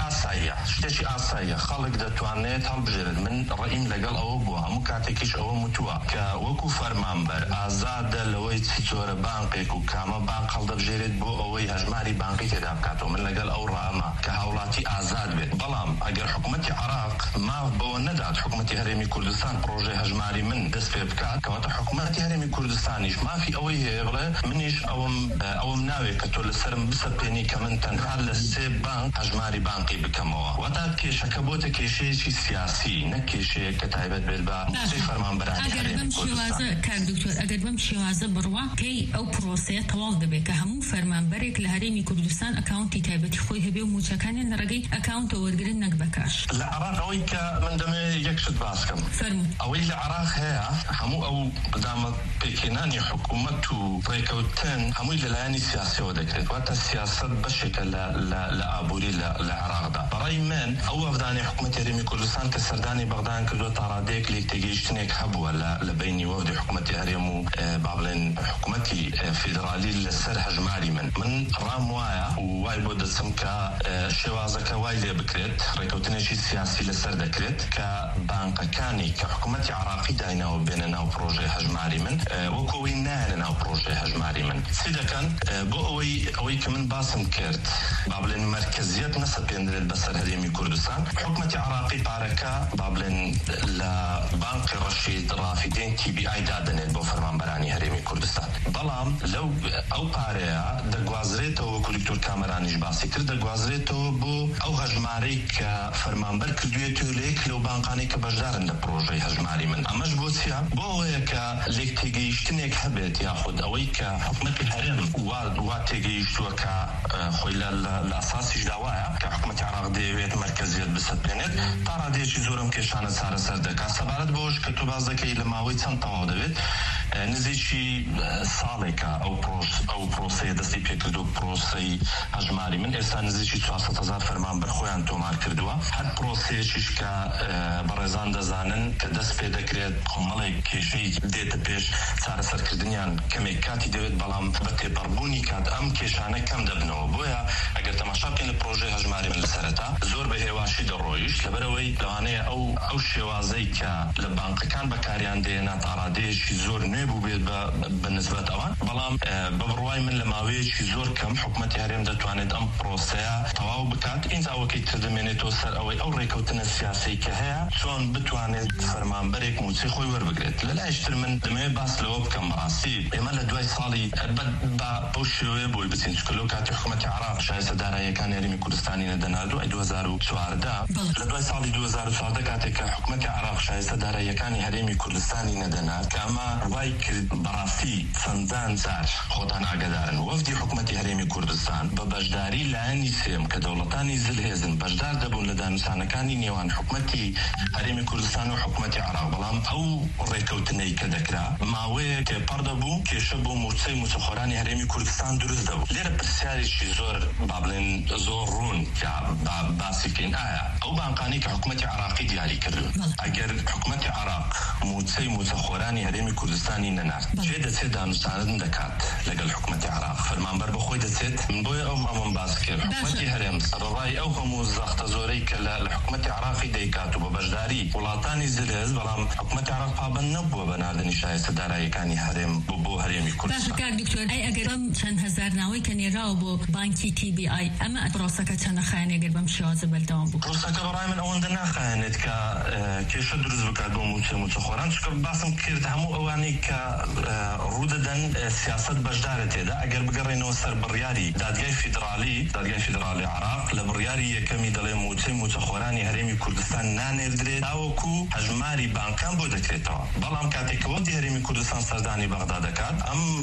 ئاساییە خەڵک دەتوانێت هەڵبژێرێت. من ڕئیم لەگەڵ ئەوە بووە هەموو کاتێکیش ئەوە متووە کە وەکو فەرمانبەر ئازادە لەوەی چی جۆرە بانقێک و کامە بانق هەڵدەبژێرێت بۆ ئەوەی هەژماری بانقی تێدا بکاتەوە. من لەگەڵ ئەو ڕامە کە هاوڵاتی ئازاد بێت. بەڵام ئەگەر حکوومەتی عێراق ماف بەوە نەدات حکوومەتی هەرێمی کوردستان پرۆژەی هەژماری من دەست پێ بکات، کەواتە حکوومەتی هەرێمی کوردستانیش مافی ئەوەی هەیە بڵێ منیش ئەوم ناوێت کە تۆ لەسرم بسەپێنی کە من تەنها لە 3 بانک هەژماری بانقی بکەمەوە. واتە کێشەکە بۆتە کێشەیەکی سیاسی، نەک کێشەیە کە تایبەت بێت بە فەرمانبەرانی هەرێمی کوردستان. کار دکتۆر ئەگەر بەم شێوازە بڕوا کەی ئەو پرۆسەیە تەواو دەبێت کە هەموو فەرمانبەرێک لە هەرێمی کوردستان ئەکاونتی تایبەتی خۆی هەبێ و موچەکانیان لە ڕێگەی ئەکاونتە وەرگرن نەک بەکاش. لە عێراق ئەوەی کە من دەمێ یەکشت باس بکەم ئەوەی لە عێراق هەیە هەموو ئەو دامە پێکێنانی حکوومەت و ڕێکەوتن هەمووی لەلایەنی سیاسیەوە دەکرێت. واتە سیاست بەشێکە لە ئابووری لە عێراقدا. بەڕای من ئەو ئەفدانی حکوومەتی هەرێمی کوردستان کە سەردانی بەغدایان کردووە تا ڕادەیەک لێک تێگەیشتنێک هەبووە لە بینی وەفدی حکوومەتی هەرێم و با بڵێن حکوومەتی فیدرالی لەسەر هەژماری من ڕام وایە و وای بۆ دەچم کە شێوازەکە وای لێ بکرێت، ڕێکەوتنێکی سیاسی لەسەر دەکرێت کە بانقەکانی کە حکوومەتی عێراقی دایناوە بێنە ناو پرۆژەی هەژماری من وەکو ئەوەی نایەنە ناو پرۆژەی هەژماری من چی دەکەن بۆ ئەوەی کە من باسم کرد با بڵێن مرکزیەت نەسەپێندرێت بەسەر هەرێمی کوردستان. حکوومەتی عێراقی پارەکە با بڵێن لە بانقی ڕەشید ڕافیدین TBI دادنێت بۆ فەرمانبەرانی هەرێمی کوردستان. بەڵام لەو ئەو پارەیە دەگوازرێتەوە وەکو دکتۆر کامەرانیش باسی کرد دەگوازرێتەوە بۆ ئەو هەژمارەی کە فەرمانبەر کردوێتەوە لە یەک لەو بانقانەی کە بەشدارن لە پرۆژەی هەژماری من. ئەمەش بۆ چیە؟ بۆ ئەوەیە کە لێک تێگەیشتنێک هەبێت یاخود ئەوەی کە حکوومەتی هەرێم وا تێگەیشتووە کە خۆی لە ئاساسیش داوایە کە حکوومەتی عێراق دەیەوێت مرکزیەت بسەپێنێت تا ڕادێکی زۆرم کێشانە چارەسەر دەکات. سەبارەت بەوەش کە تو باز دەکەی لە ماوەی چەند تەواو دەبێت نزیکی ساڵێکە ئەو پرۆسەیە دەستی پێکردو پرۆسەی هەژماری من ئێستا نزیکی 400,000 فەرمانبەر خۆیان تۆمار کردووە. هەر پرۆسەیەکیش کە بەڕێزان دەزانن کە دەست پێ دەکرێت کۆمەڵێک کێشەی دێتە پێش چارەسەرکردنیان کەمێک کاتی دەوێت بەڵام بە تێپەڕبوونی کات ئەم کێشانە کەم دەبنەوە. بۆیە ئەگەر تەماشا بکەین لە پرۆژەی هەژماری من لەسەرەتا زۆر بە هێواشی دەڕۆیشت لەبەرەوەی لەوانەیە ئەو شێوازەی کە لە بانقەکان بەکاریان دێنا تا ڕادەیەکی زۆر نوێ بوو بێت بە نسبەت ئەوان. بەڵام بە بڕوای من لە ماوەیەکی زۆر کەم حکوومەتی هەرێم دەتوانێت ئەم پرۆسەیە تەواو بکات. ئینجا ئەوەکەی تر دەمێنێتەوە سەر ئەوەی ئەو ڕێکەوتنە سیاسی کە هەیە چۆن بتوانێت فەرمانبەرێک موچەی خۆی وەربگرێت. لەلایشتر من دەمەوێت باس لەوە بکەم ڕاستی ئێمە لە دوای ساڵی بەو شێوەیە بۆی بچین چکە لەو کاتی حکوومەتی عێراق شایستە داراییەکانی هەرێمی کوردستانی نەدەناردوو 2014 لە دوای ساڵی 2014 کاتێک کە حکوومەتی عێراق شایستە داراییەکانی هەرێمی کوردستانی نەدەنارد کە ئەمە وای کرد بەڕاستی چەندان جار خۆتان ئاگادارن وەفدی حکوومەتی هەرێمی کوردستان بە بەشداری لایەنی سێم کە دەوڵەتانی زلهێزن بەشدار دەبوون لە دانووسانەکانی نێوان حکوومەتی هەرێمی کوردستان و حکوومەتی عێراق. بەڵام ئەو ڕێکەوتنەی کە دەکرا ماوەیە تێپەڕ دەبوو کێشە بۆ موچەی موچەخۆرانی هەرێمی کوردستان دروست دەبوو. لێرە پرسیارێکی زۆر با بڵێن زۆر ڕوون باسی بکەین ئایا ئەو بانقانی کە حکوومەتی عراقی دیاری کردو ئەگەر حکوومەتی عراق موچەخۆرانی هەرێمی کوردستانی نەنارد چێ دەچێت دانوستانت دەکات لەگەڵ حکوومەتی عراق فەرمانبەر بەخۆی دەچێت بۆیە ئەوم باس کرد حکوومەتی هەرێم سەرڕای ئەو هەموو زەختە زۆرەی کە لە حکوومەتی عراقی دەیکات و بە بەشداری وڵاتانی زلێز بەڵام حکوومەتی عراق پابەند نەبووە بە ناردنی شایستە داراییەکانی هەرێم بۆ هەرێمی کوردستان. کاک دکتۆر ئەگەر چەند هەزار ناوەی کە نێراوە بۆ بانکی TBI ئەمە پرۆسەکە چەند نەخایەنێ گەر بەم شێوازە بەردەوام بوو پرۆسەکە بەڕای من ئەوەندە ناخایەنێت کە کێشە دروست بکات بۆ موچەخۆران چکە باسم کرد هەموو ئەوانەی کە ڕوودەدەن سیاست بەشدارە تێدا ئەگەر بگەڕێنەوە سەر بڕیاری دادگای فیدرالی عراق لە بڕیاری یەکەمی دەڵێ موچەخۆرانی هەرێمی کوردستان نانێردرێت تاوەکو هەژماری بانکان بۆ دەکرێتەوە بەڵام کاتێکەوە هەرێمی کوردستان سەردانی بەغدا دەکات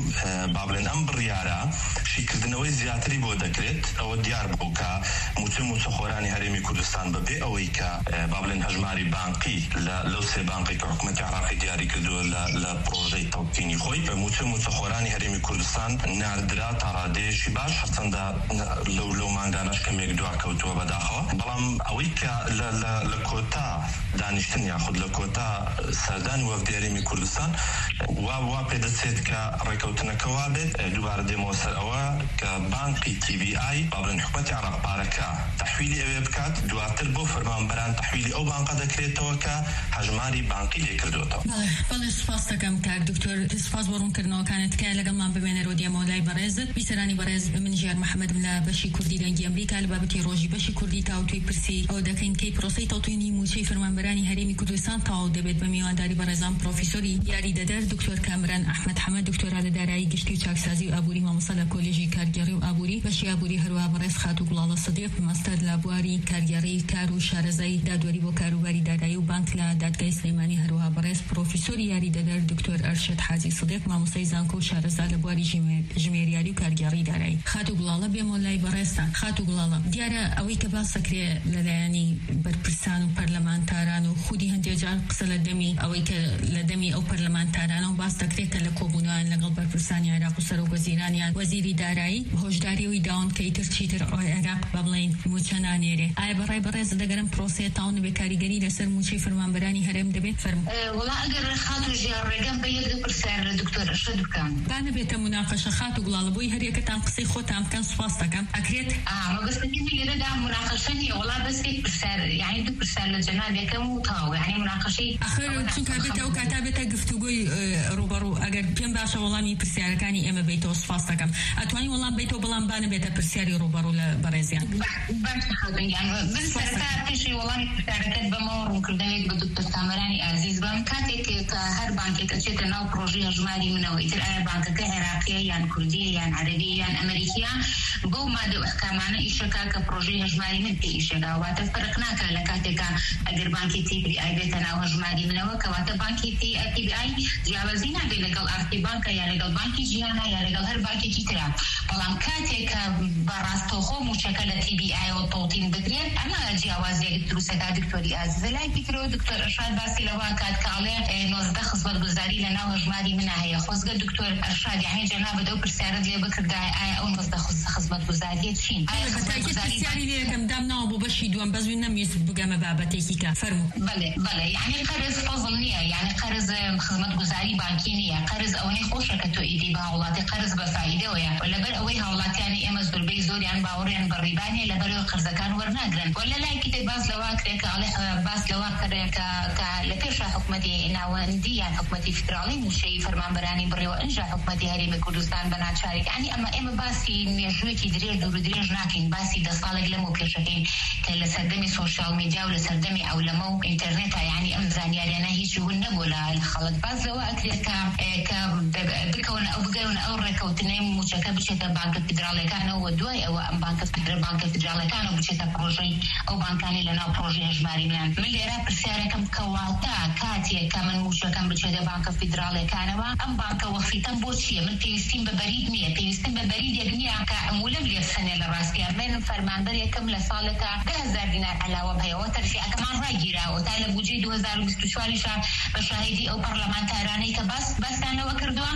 بابلێن ئەم بڕیارە شیکردنەوەی زیاتری بۆ دەکرێت ئەوە دیار بوو کە موچەخۆرانی هەرێمی کوردستان بەبێ ئەوەی کە بابلێن هەژماری بانقی لەو سێ بانقی کە حکوومەتی عراقی دیاری کردووە لە پرۆژەی تەڵقینی خۆی موچەخۆرانی هەرێمی کوردستان ناردرا تا ڕادێشی باش هەرچەندە لەو مانگانەش کەمێک دواکەوتووە بەداخەوە بەڵام ئەوەی کە لە کۆتا دانیشتن یاخود لە کۆتا سەردانی وەفدی هەرێمی کوردستان وا پێدەچێت کە ڕێکەوتنەکەوا بێت دووبارە دێمەوە سەر ئەوە کە بانقی TBI بابلێن حکوومەتی عراق پارەکە تەحویلی ئەوێ بکات دواتر بۆ فەرمانبەران تەحویلی ئەو بانقە دەکرێتەوە کە هەژماری بانقی لێ کردوێتەوە. بەڵێ سوپاس دەکەم کاک دکتۆر سوپاس بۆ ڕوونکردنەوەکانت کە لەگەڵمان ببێنەرەوە دیێمەوە لای بەڕێزت بیسەرانی بەڕێز من ژیار محەممەدم لە بەشی کوردی دەنگی ئەمریکا لە بابەتی ڕۆژی بەشی کوردی تاوتوی پرسی ئەو دەکەین کەی پرۆسەی تەڵتوینی موچەی فەرمانبەرانی هەرێمی کوردستان تاو دەبێت بە میوانداری بەڕێزان پرۆفیسۆری یاریدەدەر دکتۆر کامران ئەحمەد حەمەد دکتۆرا لە دارایی گشتی و چاکسازی و ئابووری مامۆستا لە کۆلێژی کارگەڕی و ئابووری بەشی ئابووری هەروەها بەڕێز خاتوو گوڵاڵە سەدیق ماستەر لە بواری کارگەڕی کار و شارەزای دادوەری بۆ کاروباری دارایی و بانک لە دادگای سلەیمانی هەروەها بەڕێز پرۆفیسۆری یاریدەدەر دکتۆر ئەرشەد حاجی سەدیق مامۆستای زانکۆ و شارەزا لە بواری ژمێریاری و کارگەڕی دارایی. خاتوو گوڵاڵە بێمەوە لای بەڕێزتان. خاتوو گوڵاڵە دیارە ئەوەی کە باس دەکرێت لەلایەنی بەرپرسان و پەرلەمانتاران و خودی هەندێک جار قسە لە دەمی ئەوەی کە لە دەمی ئەو پەرلەمانتارانە و باس دەکرێت کە لە کۆبوونەوەیان لەگەڵ بەرپرسانی عێراق و سەرۆکوەزیرانیان وەزیری دارایی هۆشداریەوەی داون کە ئیتر چیتر عێراق بە بڵێن موچە نانێرێ. ئایا بەڕای بەڕێز دەگەرم پرۆسەیە تاون بێ کاریگەری لەسەر موچەی فەرمانبەرانی هەرێم دەبێت فەرموو. وڵا ئەگەر خاتوو ژیان ڕێگەم بە یەک پرسیار دکتۆر ئەرشەد بکەم. با نەبێتە موناقەشە خاتوو گوڵاڵە بۆی هەریەکەتان قسەی خۆتان بکەن سوپاس دەکەم. ئەکرێت مەبەستەکەی لێرەدا موناقەشە نیە وڵا بەسێک پرسیار یعنی دوو پرسیار لە جەنابێکەم و تاو یعنی موناقەشەی ئەخر چونکە بێتە ئەو کاتا بێتە گفتوگۆی ڕوبەڕوو ئەگەر پێم باشە وەڵامی پرسیارەکانی ئێمە بیتەوە سوپاس دەکەم. ئەتوانی وەڵام بیتەوە بەڵام با نەبێتە پرسیاری ڕوبەڕوو لە بەڕێزیان. من سەرەتا پێشی وەڵامی پرسیارەکەت بەمەوە ڕوونکردنەوەیەک بە دکتۆر کامەرانی ئازیز بم کاتێک کە هەر بانکێک ئەچێتە ناو پرۆژەی هەژماری منەوە ئیتر ئایا بانکەکە عێراقیە یان کوردیە یان عەرەبیە یان ئەمریکیە بەو مادە و ئەحکامانە ئیشەکە کە پرۆژەی هەژماری من پێ ئیشەکە واتە فەرق ناکات لە کاتێکە ئەگەر بانکی TBI بێتە ناو هەژماری منەوە کەواتە بانکی TBI جیاوازی نابێت لەگەڵ ئارتی بانکە یا لەگەڵ بانکی جیهانە یا لەگەڵ هەر بانکێکی ترا بەڵام کاتێک کە بەڕاستەوخۆ موچەکە لە TBI و تەڵتین بکرێت ئەمە جیاوازیەک دروستەکە دکتۆری ئازیز لای پیترەوە دکتۆر ئەرشاد باسی لەوە کات کاڵێ 19 خزمەتگوزاری لە ناو هەژماری منە هەیە خۆزگە دکتۆر ئەرشاد یعنی جەنابەت ئەو پرسیارەت لێ بکردای ئایا ئەو 19 خزمەتگوزاریە چین؟ ئایا پرسیاری لێ یەکەم دام ناوە بۆ بەشی دووەم بەزوی نەمویست بگەمە بابەتێکی کە فەرموو. بەڵێ یعنی قەرز فەزڵ نییە یعنی قەرز خزمەتگوزاری بانکی نییە قەرز ئەوەی خۆشە کە تۆ ئیدی بە هاوڵاتی قەرز بە فایدەوەیە لەبەر ئەوەی هاوڵاتیانی ئێمە زۆربەی زۆریان باوەڕیان بە ڕیبانیە لەبەرەوە قەرزەکان وەرناگرن ولا لایکی تێ باس لەوا کرێت کە باس لەوا کرێت کە لە پێشە حکوومەتی ناوەندی یان حکوومەتی فدراڵی موشەی فەرمانبەرانی بڕێوە ئەنجا حکوومەتی هەرێمی کوردستان بە ناچارێک یعنی ئێمە باسی مێژوویەکی درێژ دوور و درێژ ناکەین باسی 10 ساڵێک لەمەوە پێشەکەین کە لە سەردەمی سۆشیال میدیا و لە سەردەمی ئەولەمە و ئینتەرنێتە یعنی ئەم زانیاریانە هیچ هون نەبوو لە خەڵک باس لەوە ئەکرێت کە بکەونە ئەو بگەونە ئەو ڕێکەوتنەی موچەکە بچێتە بانکە فدراڵیەکانەوە دوای ئەوە ئەم بانکە فدراڵیەکانە بچێتە پرۆژەی ئەو بانکانی لەناو پرۆژەی هەژماری منان من لێرە پرسیارەکەم کەواتە کاتێک کە من موچەکەم بچێتە بانکە فدراڵیەکانەوە ئەم بانکە وەخفیتەم بۆ چییە؟ من پێویستیم بە بەرید نییە پێویستیم بە بەریدێک نییە کە ولم ليفسنة للراسية من فرمان بري كم لصالك 10,000 دينار علاوة بهي وترفيع كمان راجرة وطالب وجود 2024 شهر مشاهدي أو برلمانتاراني بس أنا وكردوا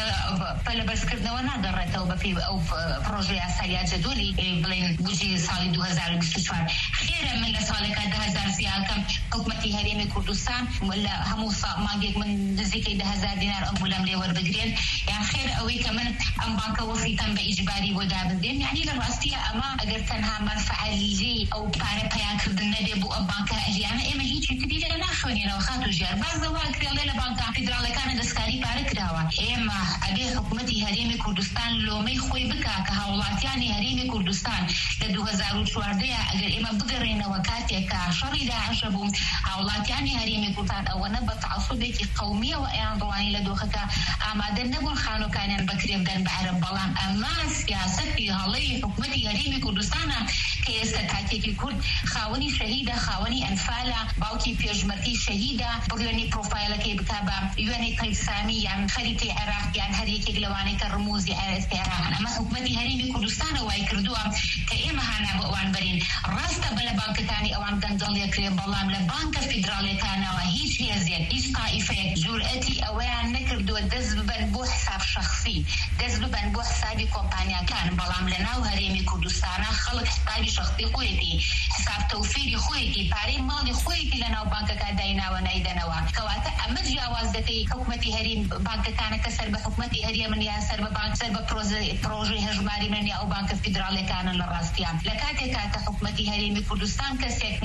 فلبس كردوا نادر توبة في أو بروجي أساليات جدولي بلين وجي صالي 2024 خيرا من لصالك 10,000 فيها كم حكومتي هريمي كردستان ولا همو مانجيك من دزيكي 10,000 دينار أمولام لي وربقرين يعني خير أوي كمان أم بانك وفيتان بإجباري ودابدين يعني للرأسية أما أقر تنها منفعة لي أو باري بياك بالنبي بو أم بانك أجيانا إما هيك تدي لنا نخوني لو خاتو جار بعض زواج كريالي لبانك فيدرالي كان دسكاري بارك داوا إما أبي حكومتي هريمي كردستان لو مي خوي بكا كهولاتياني هريمي كردستان لدو 2014 أقر إما بقرين وكاتي كشري دا عشبو هولاتياني هريمي كردستان أو نبت عصبتي قومية وإعان رواني لدوخك أما نبون خانو كان بكري بدن بعرب بلان أما سياستي هالي حكومتي هريمي كردستان كيستاتي في كرد خاوني شهيدة خاوني أنفالة باوكي بيجمرتي شهيدة بغلني بروفايل كي بكابا يوني طيب سامي يعني خريطي عراق يعني هريكي قلواني كالرموزي عراق أما حكومتي هريمي كردستان وايكردوها كإما هانا بقوان برين راستا بلا بانك تاني أوان دندل يكري بلام لبانك فيدرالي كان وهيش هي زياد هيش طائفة جرأتي أوان نكردو دزب بنبو حساب شخصي دزب بنبو حسابي كومبانيا كان بلام لنا وهريمي كردستان خلق حسابي شخصي خويتي حساب توفيري خويتي باري مالي خويتي لنا وبانك كادينا ونايدنا كواتا أما جاوازتي حكومتي هريم بانك كان كسر بحكومتي هريم من يا سر ببانك سر ببروجي هجماري من يا أو بانك فيدرالي كان للراستيان لكاتي كاتا حكومتي هريمي كردستان كسر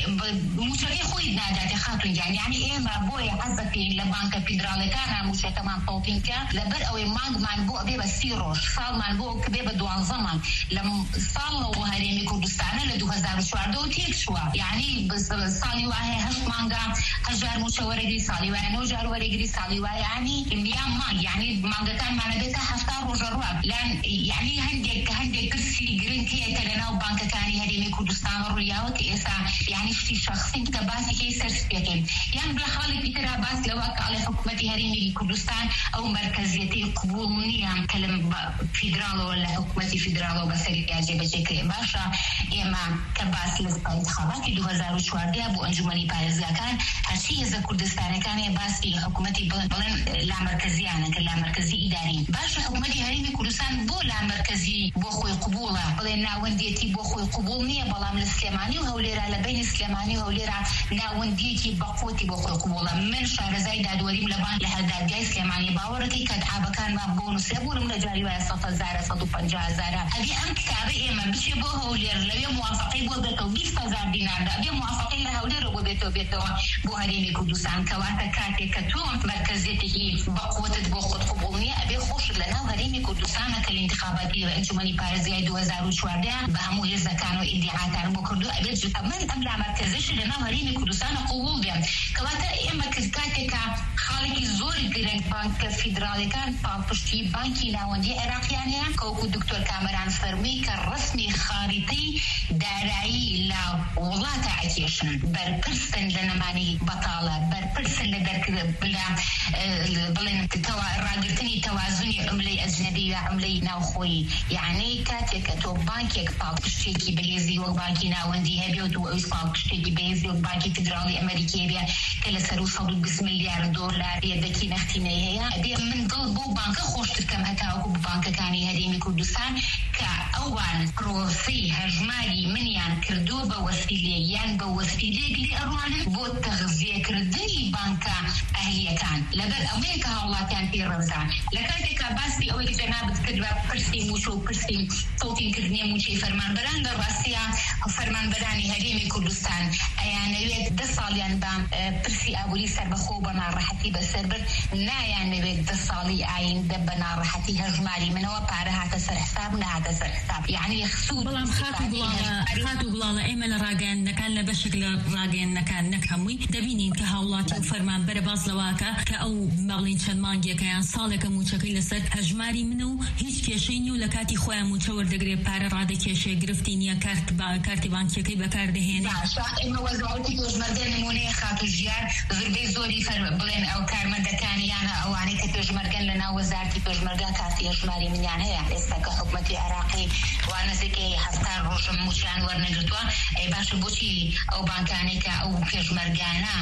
مشاكي خويت ناداتي خاطرين يعني إيه ما بوي عزتي لبانك فيدرالي كان مشاكي كمان طوطين كان لبر أو مانج مانبو أبي بسيروش صال مانبو كبيبة دوان زمان لما صالوا هريمي كردستان لدو 2014 تيك شوا يعني بس صالي واهي هش مانجا هجار مشاوري صالي واهي نوجار وريجري صالي واهي يعني ميام مانج يعني مانجا كان معنا بيتها حفتار وجروات لأن يعني هندي كرسي جرين كي تلنا وبانك كاني هريمي كردستان الرياض كيسا يعني شتي شخصي كباسي كيسر سبيكين يعني بالخالق بيترا باس لواك على حكومتي هريمي كردستان أو مركزيتي قبولنية كلام فيدرالو ولا حكومتي فيدرالو بسري يعجب شكل باشا إما كباس للانتخابات 2014 أبو أنجمني بارزيا كان هالشيء إذا كردستان كان باس في حكومتي بلن لا مركزية أنا كلا مركزي إداري باشا حكومتي هريمي كردستان بو لا مركزي بوخوي قبوله بلن ناونديتي بوخوي قبولنية بلام السليماني وهوليرا لبين السليماني وهوليرا ناونديتي بقوتي بوخوي قبوله من شهر زايد دوريم لبان لهذا جاي سليماني باوركي كد عبكان ما بونس يبون من جاري ويصف الزارة صدو بنجا زارة أبي أم كتابي إما بشي بو هولير لبي موافقي بو بيتو بيف تزار دينار أبي موافقي لها هولير بو بيتو بو هريمي كردستان كواتا كاتي كتوم مركزيته بقوة بوخوت قبولنية أبي خوش لنا هريمي كردستان كالانتخابات وأنجمني بارزيا 2014 بهمو يزا كانوا إدعاءات بكردو أبي جدا من أملا مركزيش لنا هريمي كردستان قبول بهم كواتا إما كاتي خالقي زور جرينك بانك فيدرالي كان بانكشتي بانكي ناوندي عراقيانيا كوكو دكتور كامران فرمي كالرسمي خارطي دارعي لا ولاتا عتيشن بربرسن لنماني بطالة بربرسن لدرك بلا بلين راقرتني توازني عملي أجنبية عملي ناوخوي يعني كاتي كتو بانكي بانكشتي بهيزي وبانكي ناوندي هبيو دوئيس بانكشتي بهيزي وبانكي فيدرالي أمريكي بيا كلا سرو صدو بسم مليار دولار يدكي نختيني هي أبي من بو بانك خوش تكم هتاوكو بانك كاني هريمي كردستان كأول بروسي هجمالي منيان كردو بوسيليان بوسيلي لأروان بو تغذية كردني بانك أهلية كان لبل أمريكا هالله كان في رمزان لكاتك باسي أوي جناب كدوا برسي موشو برسي صوتي كردني موشي فرمان بران دراسيا فرمان براني هريمي كردستان يعني ويت دصاليان بام برسي أولي سر بخوبة مع راحتي بسربر لا يعني ويت دصالي عين دبنا راحتي هجمالي من هو بارها تسر حساب لا تسر حساب يعني يخسود والله خاتو بلالا إيمل راجان نكان لبشكل راجان نكان نكهمي دبينين كهولات وفرمان برباز لواكا كأو مغلين شنمانجيا كيان صالك موشكل لسر هجمالي منو هيش كيشينيو لكاتي خويا موشور دقري بار رادة كيشي قرفتينيا كارت بانكي بانکیەکەی بەکاردەهێنێ ئێمە وەزعەتی پێشمەرگە نمونەیە خاتوژیار زۆربەی زۆری بڵێن ئەو کارمەندەکانی یانە ئەوانەی کە پێشمەرگەن لە ناو وەزارەتی پێشمەرگە کارتی هەژماری منیان هەیە ئێستا کە حکوومەتی عێراقی وانەزێکی هەفتار ڕۆژم موچیان وەرنەگرتووە باشە بۆچی ئەو بانکانەی کە ئەو پێشمەرگانە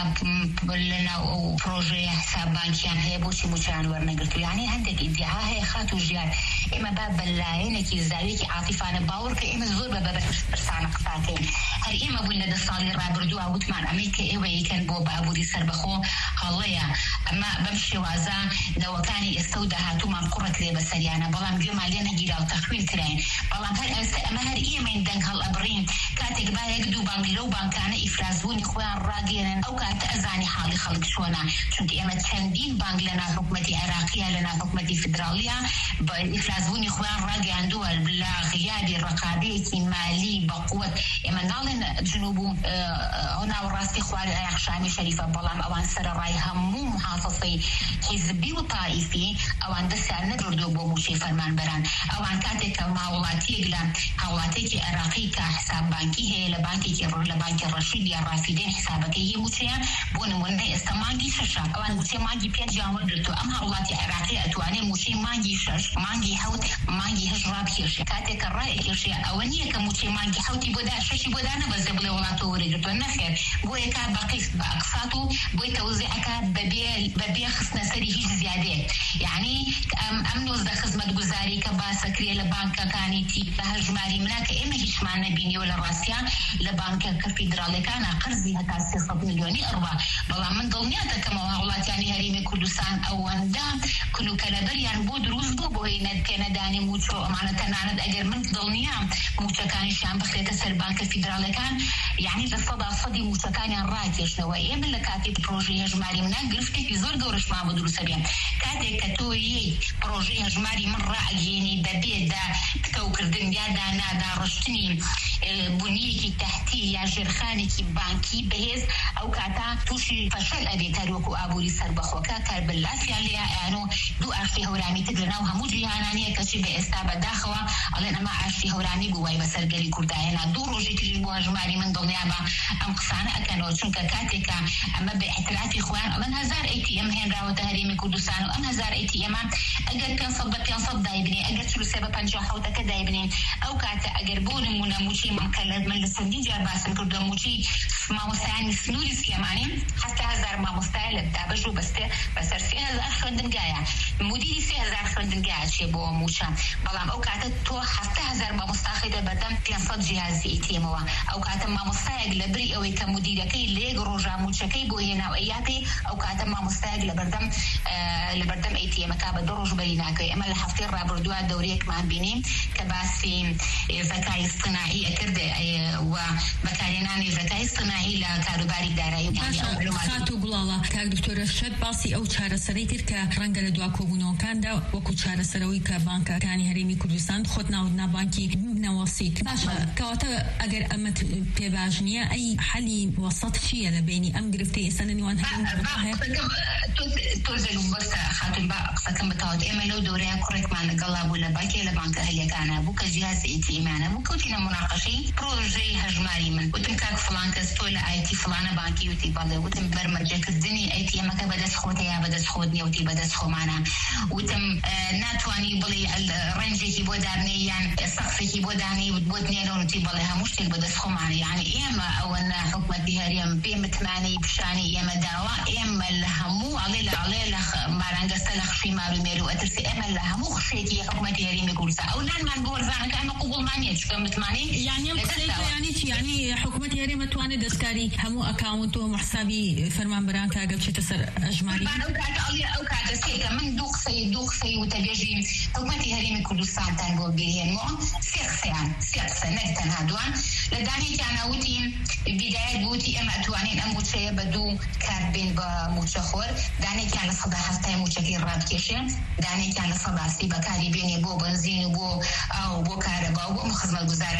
لەناو ئەو پرۆژەیە حساب بانکیان هەیە بۆچی موچیان وەرنەگرتووە یعنی هەندێک ئیدعا هەیە خاتوژیار ئێمە با بەلایەنێکی زاویەکی عاتیفانە باوەڕ کە ئێمە زۆر بە بەرپرسانە قساکەین هەر ئێمە بووین لە 10 ساڵی ڕابردووە وتمان ئەمەی کە ئێوە یەکەن بۆ بابووری سەربەخۆ هەڵەیە ئەمە بەم شێوازە نەوەکانی ئێستا و داهاتوومان قوڕەکرێ بەسەریانە بەڵام گوێمان لێ نەگیرا و تەخوین کراین بەڵام هەر ئێستا ئەمە هەر ئێمەین دەنگ هەڵئەبڕین کاتێک با یەک دوو بانک لەو بانکانە ئیفرازبوونی خۆیان ڕاگەێنن ئەو کاتە ئەزانی حاڵی خەڵک چۆنە چونکە ئێمە چەندین بانک لە ناو حکوومەتی عێراقیە لە ناو حکوومەتی فدراڵیە بە ئیفرازبوونی خۆیان ڕاگەیاندووە لە غیابی ڕقابەیەکی مالی بەقووت ئێمە ناڵێن جنوب و ئەو ناوەڕاستی خواری عێراق شامی شەریفە بەڵام ئەوان سەرەڕای هەموو محافظەی حیزبی و تائیفی ئەوان دەستیان نەبردووە بۆ موچەی فەرمانبەران ئەوان کاتێک کە هاوڵاتیەک لە هاوڵاتێکی عێراقی کە حساب بانکی هەیە لە بانکێکی لە بانکی ڕەشید یا ڕافیدێن حسابەکەی هی موچەیە بۆ نمونە ئێستا مانگی شەشە ئەوان موچەی مانگی 5 وەرگرتووە ئەم هاوڵاتی عێراقی ئەتوانێت موچەی مانگی 6 مانگی 7 مانگی 8 ڕابکێشێ کاتێک کە ڕائێکێشێ ئەوە نییە کە موچەی مانگی 7 بۆ دا 6 بۆ دا نەبەزێ بڵێ وڵاتەوە وەرگرتووە نەخێر بۆ یەکا بەقیس بە ئەقساط و بۆی تەوزیعەکە بەبێ خستنە سەری هیچ زیادەیە یعنی ئەم نۆزدە خزمەتگوزاری کە باسەکرێ لە بانکەکانی تیپە هەژماری منا کە ئێمە هیچمان نەبینیوە لە ڕاستیان لە بانکەکە فیدراڵیەکانە قەرزی هەتا 300 میلیۆنی ئەڕوا بەڵام من دڵنیا دەکەمەوە وڵاتیانی هەرێمی کوردستان ئەوەندە کلوکەلەبەریان بۆ دروست بوو بۆ پێنەدانی موچۆ ئەمانە تەنانەت ئەگەر من دڵنیا موچەکانیشیان بخرێتە سەر بانکە فیدراڵەکان یعنی لە 100% موچەکانیان ڕاکێشنەوە ئێمە لە کاتی پرۆژەی هەژماری منە گرفتێکی زۆر گەورەشمان بۆ دروستە بێن کاتێک کە تۆ یەک پرۆژەی هەژماری من ڕائگەێنی بەبێدا تکەوکردن یا داڕشتنی بنیەکی تەحتی یا ژێرخانێکی بانکی بەهێز ئەو کاتا تووشی فەشەل ئەبێت هەروەکو ئابووری سەربەخۆکە کاربلافیان لێ ئەیانۆ دوو ئاشتی هەورامی تر لەناو هەموو جیهانانیە کەچی بە ئێستا بەداخەوە ئەڵێن ئەمە ئاشتی هەورامی بوو وای بەسەرگەری کوردایەنا دوو ڕۆژی تریش بۆ هەژماری من دڵنیا بە ئەم قسانە ئەکەنەوە چونکە کاتێکە ئەمە بە ئەترافی خۆیان ئەڵێن 1000 ATM هێنراوەتە هەرێمی کوردستان و ئەم 1000 ATM ئەگەر 500 بە 500 دایبنێ ئەگەر 43 بە 57 دایبنێن ئەو کاتە ئەگەر بۆ نمونە موچی من لە سندی جار باسم کردو موچی مامۆستایانی سنووری سکێمانی حتا 1000 مامۆستای لە دابەش و بەستێ بەسەر 3000 خوێندنگایە مدیری 3000 خوێندنگایە چێ بۆ موچە بەڵام ئەو کاتە تۆ 7000 مامۆستاخی دەبەدەم 500 جیهازی ئیتێمەوە ئەو کاتە مامۆستایەک لە بری ئەوەی کە مدیرەکەی لێک ڕۆژا موچەکەی بۆ هێناو ئەیاکەی ئەو کاتە مامۆستایەک لە بەردەم ئیتێمەکە بە 2 ڕۆژ بەری ناکەوێت ئەمە لە هەفتەی ڕابردووە دەورەیەکمان بینیم کە باسی زەکای اصطناعی ئەکرد و بەکارهێنانی زەکای اصطناعی لە کاروباری دارایی خاتو گوڵاڵە کاک دکتۆرە شەد باسی ئەو چارەسەرەی کرد کە ڕەنگە لە دوا کۆبوونەوەکاندا وەکو چارەسەرەوەی کە بانکەکانی هەرێمی کوردستان خۆت ناودنا بانکی بنەوەسیت باشە کەواتە ئەگەر ئەمە پێ باش نییە ئەی حەلی وەسەط چییە لە بینی ئەم گرفتەی ئێستا لە نێوان تۆزێک بەستە خاتون با قسەکەم بتەوت ئێمە لەو دەورەیە کوڕێکمان لەگەڵا بوو لە بانکێ لە بانکە هەلیەکانە بوو کە جیهاز ئیتیمانە بوو کەوتینە مناقەشەی پرۆژەی هەژماری من وتم کاک فڵان کەس تۆ لە ئایتی فڵانە بانکی وتی بەڵێ وتم بەرمەرجەکردنی ئەیتیەمەکە بەدەست خۆتە یا بەدەست خۆت نیە وتی بەدەست خۆمانە وتم ناتوانی بڵێ ڕێنجێکی بۆ دارنێ یان سەقفێکی بۆ دانێ بۆ دنێرە وتی بەڵێ هەموو شتێک بەدەست خۆمانە یعنی ئێمە ئەوە حکومەتی هەرێم پێ متمانەی پیشانی ئێمە داوا ئێمە لە هەموو ئەڵێ لە مارانگەستە لە خشی مارومێر و ئەترسی ئێمە لە هەموو خشێکی حکومەتی هەرێمی کوردستان ئەو نانمان بۆ وەرزانەکە ئەمە قوبوڵمان نیە چونکە متمانەی یعنی حکومەتی هەرێمە توانێت دەستکاری هەموو ئەکاونت و حسابی فەرمانبەران کاگە بچێتە سەر ئەژماری ئەو کاتە سێکە من دوو قسەی وتەبێژی حکومەتی هەرێمی کوردستانتان بۆ بێهێنەوە سێ قسە نەک تەنها دوان لە دانێکیانە وتی بیدایەت بوتی ئێمە ئەتوانین ئەم موچەیە بە دوو کار بین بە موچەخۆر دانێکیان لە 170 موچەکەی ڕابکێشێن دانێکیان لە 130 بەکاری بێنێ بۆ بنزین و بۆ ئاو بۆ کارەبا و بۆ خزمەتگوزارانەکە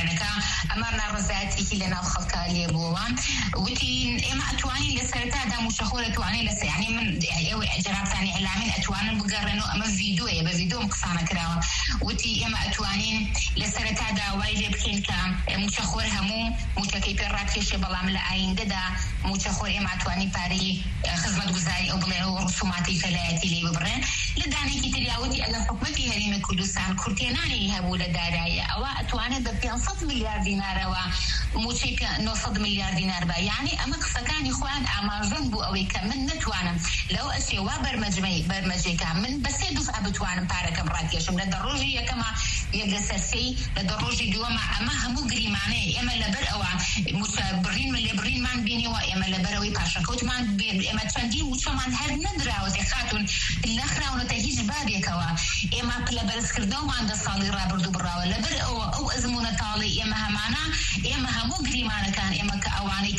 أمرنا رزاتي لنا خلقا ليبوان وتي إما أتواني لسرتا دا مشخورة تواني لس يعني من أو جراب ثاني إعلامين أتواني بقرنو أما فيديو مقصانا كراوا وتي إما أتواني لسرتا دا وايلي بكين كام مشخور همو متكيبين راكيش بلام لعين دا مشخور إما أتواني باري خدمة جزائي أو بلعو رسوماتي فلاتي لي ببرين لداني كي ترياوتي ألا حكمتي هريمي كردستان كورتيناني هبو لدارايا أو أتواني دا 100 مليار دينار وموشيك 900 مليار دينار با يعني أما قصكاني خوان أمازون بو أوي كمن نتوانم لو أشيوا برمجي كامن بس دفعة بتوانم باركم راتيش من الدروجي كما يجسسي لدروجي دوما أما همو قريماني إما لبر أو متبرين من لبرين مان بيني وإما لبروي باشكوت مان بين إما تشندي وشمان هاد ندرا وزخاتون الأخرى ونتهيج بابي كوا إما كلبر سكردو مان دصالي رابردو براو لبر أو أزمونة طالي إما همانا إما همو قريمانا كان إما كأواني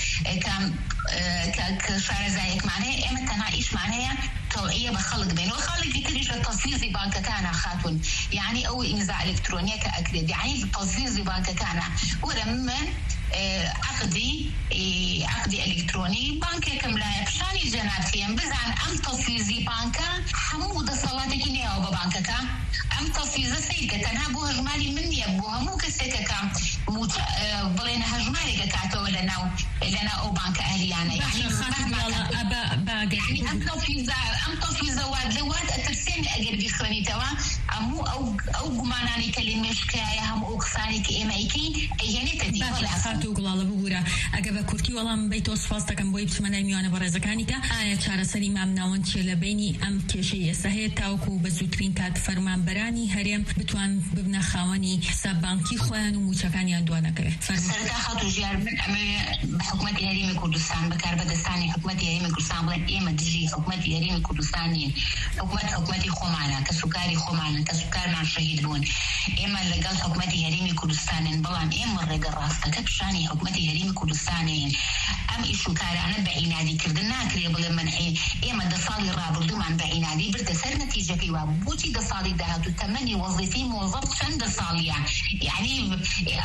كشارزايك معناه إما تناقش معناه توعية بخلق بينه وخلق يتريش التصوير زي بانك كان خاتون يعني أو إنزاع إلكترونية كأكريد يعني التصوير زي بانك كان ولما عقدي إلكتروني بانك كملاية بشاني جناتيا بزعن أم تصوير زي بانك حمود صلاتك نيا وببانك أم تصوير سيكة تنهبوها جمالي من يبوها مو كسيكة بلينا هجمالي كاتو لنا أو بانك أهليانا يعني أم تصوير زواد لواد أترسين أجر بيخوني توا أمو أو جماناني كلمش كايا هم أقصاني كإمايكي أيهني تدي ولا خاتو قلالة بورا أجاب كورتي ولا بيت وصفاست كم بوي بسمنا ميانا برزكانيكا آية شارع سليم أمنا وانشيل بيني أم كشيء سهيل تاوكو بزوترين كات فرمان براني هريم بتوان ببنا خواني حساب بانكي خوان وموشكاني عندوانا كه سرتا خاتو جيار من بحكومة هريم كردستان بكربدستاني حكومة هريم كردستان بلن إيما دجي حكومة هريم كردستاني حكومة خومانا كسكاري خومانا كسكار مع شهيد بون إما لقال حكومة هريم كردستان بلان إما رجال راستك بشاني حكومة هريم كردستاني أم إشكار أنا بعينادي كردنا كريبل منحي إما دصالي رابر دومان بعينادي برتسر نتيجة في وابوتي دصالي دهاتو تمني وظيفي موظف شن دصالي يعني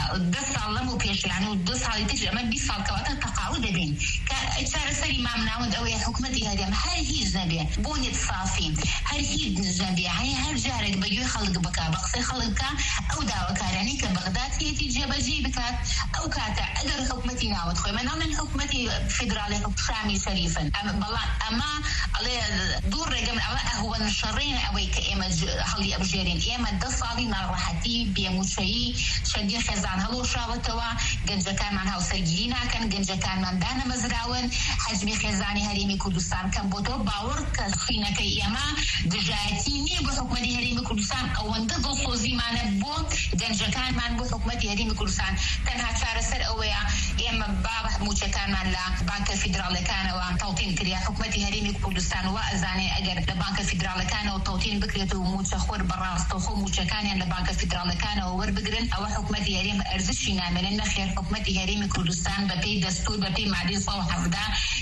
دصال لمو بيش يعني دصالي تجي أما بيصال كواتا تقاعد بين كأشار سري ما مناود أوي حكومة هريم هل هي زنبية بوني تصافي هل هي زنبية يعني هل جارك بيجي خلق بكا بقصي خلقك أو داوكا يعني كبغداد هي تيجي بجيبك أو كاتا أقدر حكومتي ناود خوي من حكومتي فيدرالية شامي شريفا أما على دور رقم هو الشرين أوي كإما هلي أبجيرين إما دصالي نراحتي بيموشي شديد خزان هلو شاوتوا جنجا كان من هاو سجينا كان جنجا كان من دانا مزراون حجمي خزاني هريمي كردستان كان بوتو باور كخينا كإما دجاتيني بحكومتي هريمي كردستان أو ندضو صوزي معنا بو جنجا كان من بحكومتي هريمي كردستان تنها شارسر أويا إما بابا موجة كان من لا بانك الفيدرالي كان وتوطين كريا حكومتي هريمي كردستان وأزاني أجر لبانك الفيدرالي كان وتوطين بكريتو موجة خور براس توخو موجة كان يعني لبانك الفيدرالي كان وور بقرن أو حكومتي هريمي أرزشنا من النخير حكومتي هريمي كردستان ببي دستور ببي معدي صو حفظة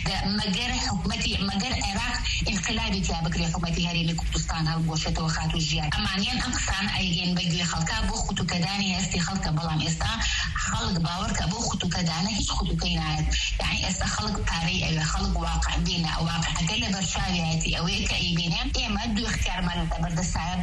مجر حكومتي مجر عراق انقلابي كلا بكري حكومتي هريمي كردستان هالبوشة وخاتو جيار أمانيان أقصان أيجين بيجي خلقا بو خطو كداني استي خلقا بلام استا خلق باور كابو خطو كداني هيش خطو كينات يعني استا خلق باري أو خلق واقع بينا واقع كلا برشاوياتي أو كأيبينا إما دو اختيار مال بردستان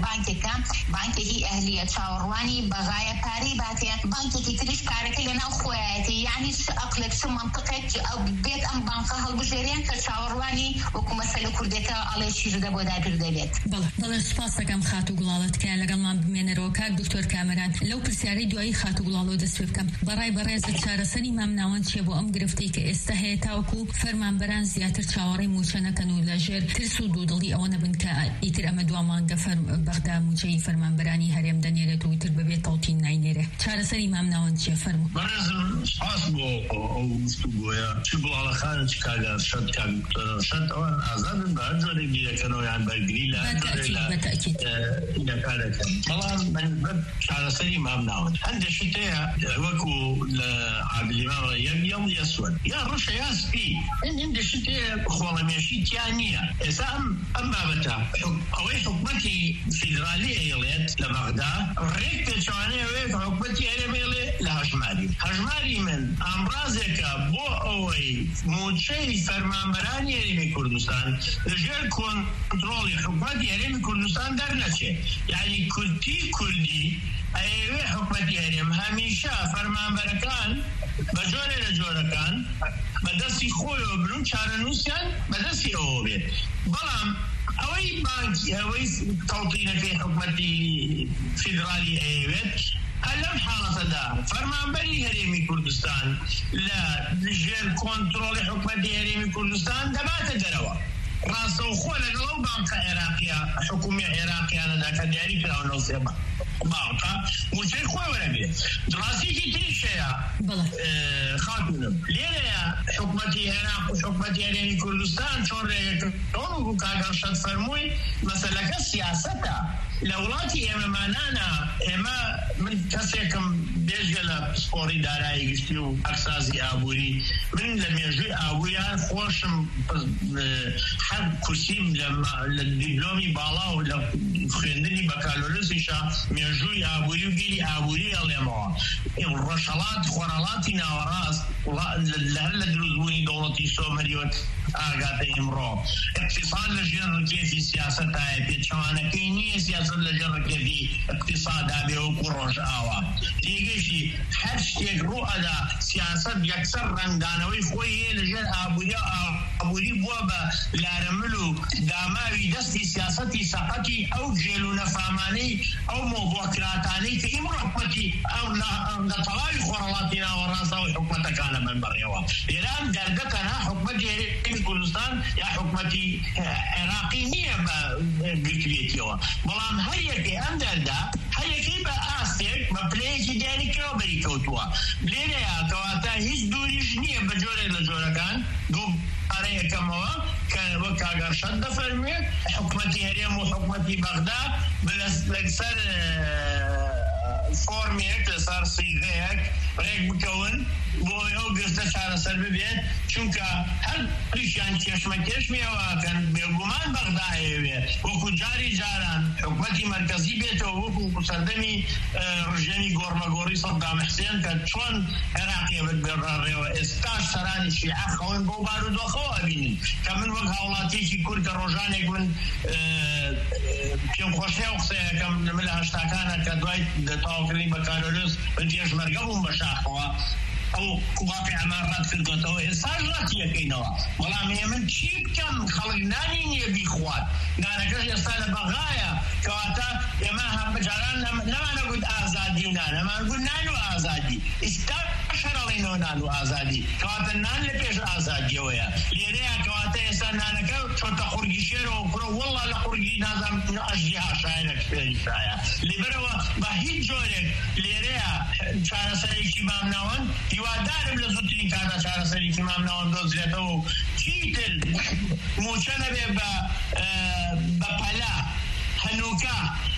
بانك هي أهلية شاورواني بغاية باري باتيا بانك تريش بارك لنا أخواتي يعني أقلك شو منطقة أو بيت أم بانك هالبجيرين كشاورواني وكمثل كردتا على شيء ده بودا بردبيت بله سپاسك ام خاتو قلالت که لگل من بمین روکاک دکتر کامران لو پرسیاری دوایی خاتو قلالو دست بکم برای زد چارەسەری مامناوان چیە بۆ ئەم گرفتەی کە ئێستا هەیە تاوکو فەرمانبەران زیاتر چاوەڕێی موچە نەکەن و لەژێر ترس و دوودڵی ئەوە نەبن کە ئیتر ئەمە دوا مانگە بەغدا موچەی فەرمانبەرانی هەرێم دەنێرێت و ئیتر بەبێت تەوتین ناینێرێ چارەسەری مامناوان چیە فەرموو بەڕێزم سپاس بۆ ئەو گفتوگۆیە چ بڵاڵەخانە چ کاگار شەت ئەوان ئازادن بە هەر جۆرێک بیرەکەنەوە یان بەرگری لە دەکارەکەن بەڵام من چارەسەری مامناوان هەندێک شتەیە وەکو لە عادلیماوە یەم یەسوەن یا ڕەشە یا سپی هەندێک شتەیە خۆڵەمێشی تیان نییە ئێستا ئەم بابەتە ئەوەی حکومەتی فیدرالی ئەیڵێت لە بەغدا ڕێک پێچوانەیە ئەوەیە حکومەتی هەرێم ئەیڵێ لە هەژمە هەژماری من ئامڕازێکە بۆ ئەوەی موچەی فەرمانبەرانی هەرێمی کوردستان لەژێر کۆنتڕۆڵی حکومەتی هەرێمی کوردستان دەرنەچێت. یعنی کوردی ئەوێ حکومەتی هەرێم هەمیشە فەرمانبەرەکان بە جۆرێ لە جۆرەکان بەدەستی خۆیەوە بن و چارەنووسیان بەدەستی ئەوە بێت. بەڵام ئەوەی بانکی ئەوەی تەوتینەکەی حکومەتی فیدرالی ئەوێت لەم حاڵەتەدا فەرمانبەری هەرێمی کوردستان لە ژێر کۆنتڕۆڵی حکومەتی هەرێمی کوردستان دەباتە دەرەوە. ڕاستەوخۆ لەگەڵ ئەو بانکە عێراقیە حکومی عێراقیانەدا کە دیاری کراونەوە سێ باوکە موچەی خۆی وەرەبێ. ڕاستیکی تریشەیە خاتونم لێرەیە حکومەتی عێراق و حکومەتی هەرێمی کوردستان چۆن ڕێگەکردن و کاگەڕشەت فەرمووی مەسەلەکە سیاسەتە. لە وڵاتی ئێمەمانانە ئێمە من کەسێکم بێژگە لە سپۆڕی دارایی گشتی و ئەکسازی ئابووری من لە مێژووی ئابووریان خۆشم هەر کورسیم لە دیپلۆمی باڵا و لە خوێندنی بەکالۆرسیشە مێژووی ئابووری و بیری ئابووری ئەڵێمەوە. ڕۆژهەڵات خۆرهەڵاتی ناوەڕاست هەر لە دروستبوونی دەوڵەتی سۆمەریوت ئاگاتە ئیمڕۆ اقتصاد لە ژێر ڕکێفی سیاسەتایە پێچەوانەکەی نییە سیاسەت لە ژێر ڕکێفی اقتصادا بێ وەکو ڕۆژ ئاوا تێگەشی هەر شتێک ڕوو ئەدا سیاسەت یەکسەر ڕەنگدانەوەی خۆی هەیە لە ژێر ئابووری بووە بە لارەمل و داماوی دەستی سیاسەتی سەقەتی ئەو جێل و نەفامانەی ئەو مۆبۆکراتانەی کە ئیمڕۆ حکومەتی ئەو لە تەواوی خۆرهەڵاتی ناوەڕاستەوەی حکومەتەکانە بەربڕێەوە. ئێران دەرگە تەنها حکومەتی هەرێمی کوردستان یا حکومەتی عێراقی نییە بە گرتوێتیەوە، بەڵام هەر یەکەی ئەم دەردا هەر یەکەی بە ئاستێک بە پلەیەکی دیاریکراوە بەری کەوتووە. لێرەیە کەواتە هیچ دووریش نییە بە جۆرێک لە جۆرەکان دووبارە یەکەمەوە کە وەک کاگەڕشەت دەفەرموێت حکومەتی هەرێم و حکومەتی بەغدا لەسەر فۆرمێک لەسەر سیغەیەک ڕێک بکەون بۆی ئەو گرتە چارەسەر ببێت، چونکە هەر پریشیان کێشمەکێشمیەوەکەن بێگومان بەغدا هەیەوێ وەکو جاری جاران حکومەتی مەرکەزی بێتەوە وەکو سەردەمی ڕژێمی گۆڕمەگۆڕی سەدام حوسێن کە چۆن عێراقیە بێڕێەوە ئێستاش سەرانی شیعە خەون بۆ بارودۆخەوە ئەبینن کە من وەک هاوڵاتیەکی کورد کە ڕۆژانێک من پێم خۆشیە و قسەیەکەم لە هەشتاکانە کە دوای تەواوکردنی بەکالۆرس من تێژمەرگە بووم بە شاخەوە ئەو واقع ئەمانڕات کردوێتەوە ئێستاش ڕاتی یەکەینەوە. بەڵام من چی بکەم خەڵک نانی نییە بیخوات نانەکەش ئێستا لە بەغایە کەواتە ئێمە هەمجاران نەمانەگوت ئازادی و نان ئەمانگوت نان و ئازادی ئێستا شەڕەڵێنەوە نان و ئازادی کەواتە نان لە پێش ئازادیەوەیە. لێرەیە کەواتە ئێستا نانەکە چۆتە خوڕگی شێرەوە کوڕە وەڵا لە خوڕگی نازام ئەژدی هاشایەنە پێری شایە لێبەرەوە بە هیچ جۆرێک لێرەیە چارەسەرێکی مامناوەن هیوادارم لە زووترین کاتا چارەسەرێکی مامناوەن دۆزرێتەوە و چیتر موچە نەبێ بە پەلا هەنووکە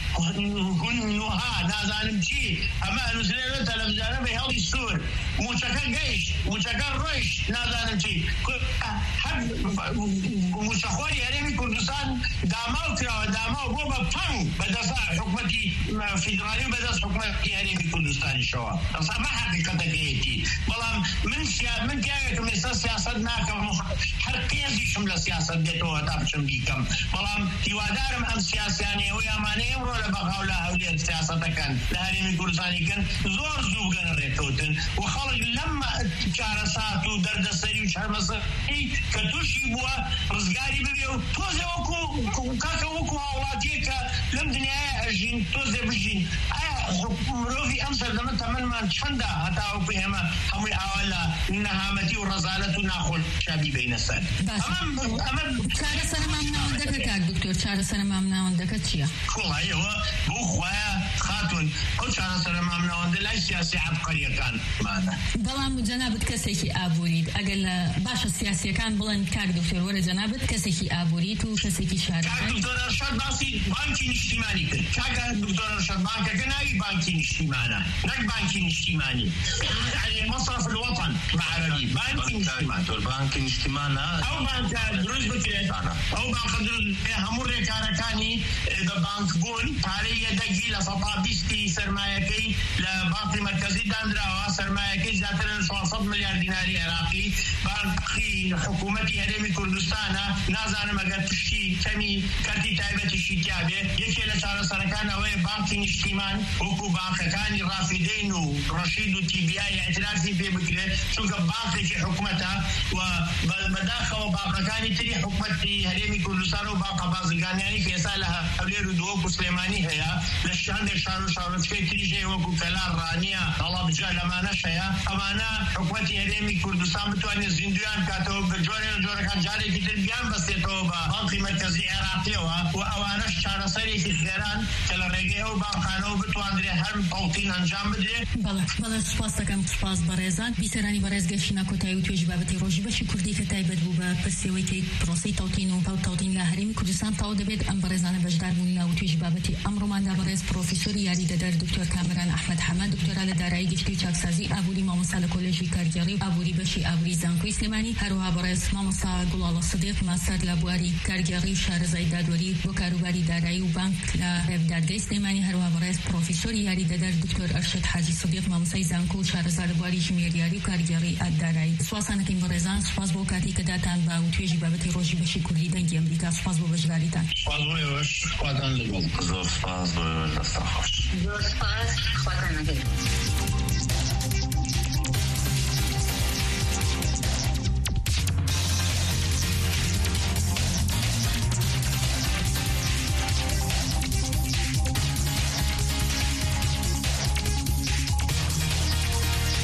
نوها نازانم چی ئەمە ئەنووسێنێتە تەلەڤیزیۆنە بە هێڵی سوور موچەکە گەیشت موچەکە ڕۆیشت نازانم چی هەر موچەخۆری هەرێمی کوردستان داماو کراوە داماو بۆ بە پەنگ بەدەست حکومەتی فیدرالی و بەدەست حکومەتی هەرێمی کوردستانیشەوە. ئەسا مە حەقیقەتەکەیەتی. بەڵام من پیاوێکم ئێستا سیاسەت ناکەم هەر قێزیشم لە سیاسەت دێتەوە تا بچم بیکەم، بەڵام هیوادارم ئەم سیاسیانەیە ئەوەی ئەمانەیە ئەمڕۆ لە بەغاو لە هەولێر سیاسەتەکەن لە هەرێمی کوردستانیکەن زۆر زوو بگەنە ڕێککەوتن و خەڵک لەم چارەسات و دەردەسەری و چارەسەری کە تووشی بووە ڕزگاری ببێ و تۆزێ کاکە وەکو هاوڵاتیە کە لەم دنیاە ئەژین تۆزێ بژین. ئایا مرۆڤی ئەم سەردەمە تەمەنمان چەندە هەتا وەکو ئێمە هەمووی ئاوا لە نەهامەتی و ڕەزالەت و ناخۆشیابی بینە سەر ئەمە چارەسەرە مامناوەندەکە کاک دکتۆر چارەسەرە مامناوەندەکە چییە؟ کوڵایەوە بۆ خوایە خاتون ئەو چارەسەرە مامناوەندە لای سیاسی عەبقەریەکانمانە. بەڵام جەنابەت کەسێکی ئابووریت ئەگەر لە باشە سیاسیەکان بڵێن کاک دکتۆر وەرە جەنابەت کەسێکی ئابووریت و کەسێکی شارەکان. کاک دکتۆر ئەرشاد باسی بانکی نیشتیمانی کرد. کاک دکتۆر ئەرشاد بانکەکە ناوی بانکی نیشتیمانە نەک بانکی نیشتیمانی مصرف الوطن معرضی بانکی نیشتیمانە ئەو بانکە دروست بکرێت ئەو بانکە دروست هەموو ڕێکارەکانی بە بانک بوون پارەی یەدەگی لە سەپا بیستی سەرمایەکەی لە بانکی مرکزی دانراوە سەرمایەکەی زیاتر لە 600 ملیار دیناری عێراقی بانکی حکوومەتی هەرێمی کوردستانە نازانم ئەگەر پشتی کەمی کەرتی تایبەتیشی تیابێ یەکێ لە چارەسەرەکان ئەوەیە بانکی نیشتیمان وەکو بانکەکانی ڕافیدەین و ڕەشید و تیبیای اعترافی پێ بکرێت چونکە بانکێکی حکوومەتە و بەداخەوە بانکەکانی تری حکوومەتی هەرێمی کوردستان و بانکە بازرگانیانی کە ئێستا لە هەولێر و دووەک و سلێمانی هەیە لە هەندێک شار و شارۆچکەی تریش هەیە وەکو کەلار ڕانیە هەڵەبجە لەمانەش هەیە ئەمانە حکوومەتی هەرێمی کوردستان بتوانێت زیندویان بکاتەوە بە جۆرەکان جارێکی تر بیان بەستێتەوە بە بانکی مرکزی عێراقیەوە و ئەوانەش چارەسەرێکی خێران کە لە ڕێگەی ئەو بانکانەوە بتواندرێ هەر پەڵتین ئەنجام بدرێت. بەڵێ سوپاس دەکەم سوپاس بەڕێزان بیسەرانی بەڕێز گەشتنە کۆتایی و توێژی بابەتی ڕۆژی بەشی کوردی کە تایبەت بوو بە پرسیەوەی کەی پرۆسی تەوتین و تەوتین لە هەرێمی کوردستان تاو دەبێت ئەم بەڕێزانە بەشدار بوون لە توێژی بابەتی ئەمڕۆماندا بەڕێز پرۆفیسۆری یاریدەدەر دکتۆر کامران ئەحمەد حەمەد دکتۆرا لە دارایی گشتی و چاکسازی ئابووری مامۆستا لە کۆلێژی کارگێڕی و ئابووری بەشی ئابووری زانکۆی سلێمانی هەروەها بەڕێز مامۆستا گوڵاڵە سدیق ماستەر لە بواری کارگێڕی و شارەزای دادوەری بۆ کاروباری دارایی و بانک لە دادگای سلێمانی هەروەها بەڕێز پرۆفیسۆری یاریدەدەر دکتۆر ئەرشەد حاجی سدیق مامۆستای زانکۆ و شارەزا لە بواری ژمێریاری و کارگێڕی دارایی. سوپاسانەکەین بەڕێزان سوپاس بۆ کاتی کە داتان بە و توێژی بابەتی ڕۆژی بەشی کوردی دەنگی ئەمریکا سوپاس بۆ بەشداریتان. سوپاس بۆ خواتان لەگەڵ زۆر سوپاس بۆ دەستان خۆش. زۆر سوپاس خواتان لەگەڵ.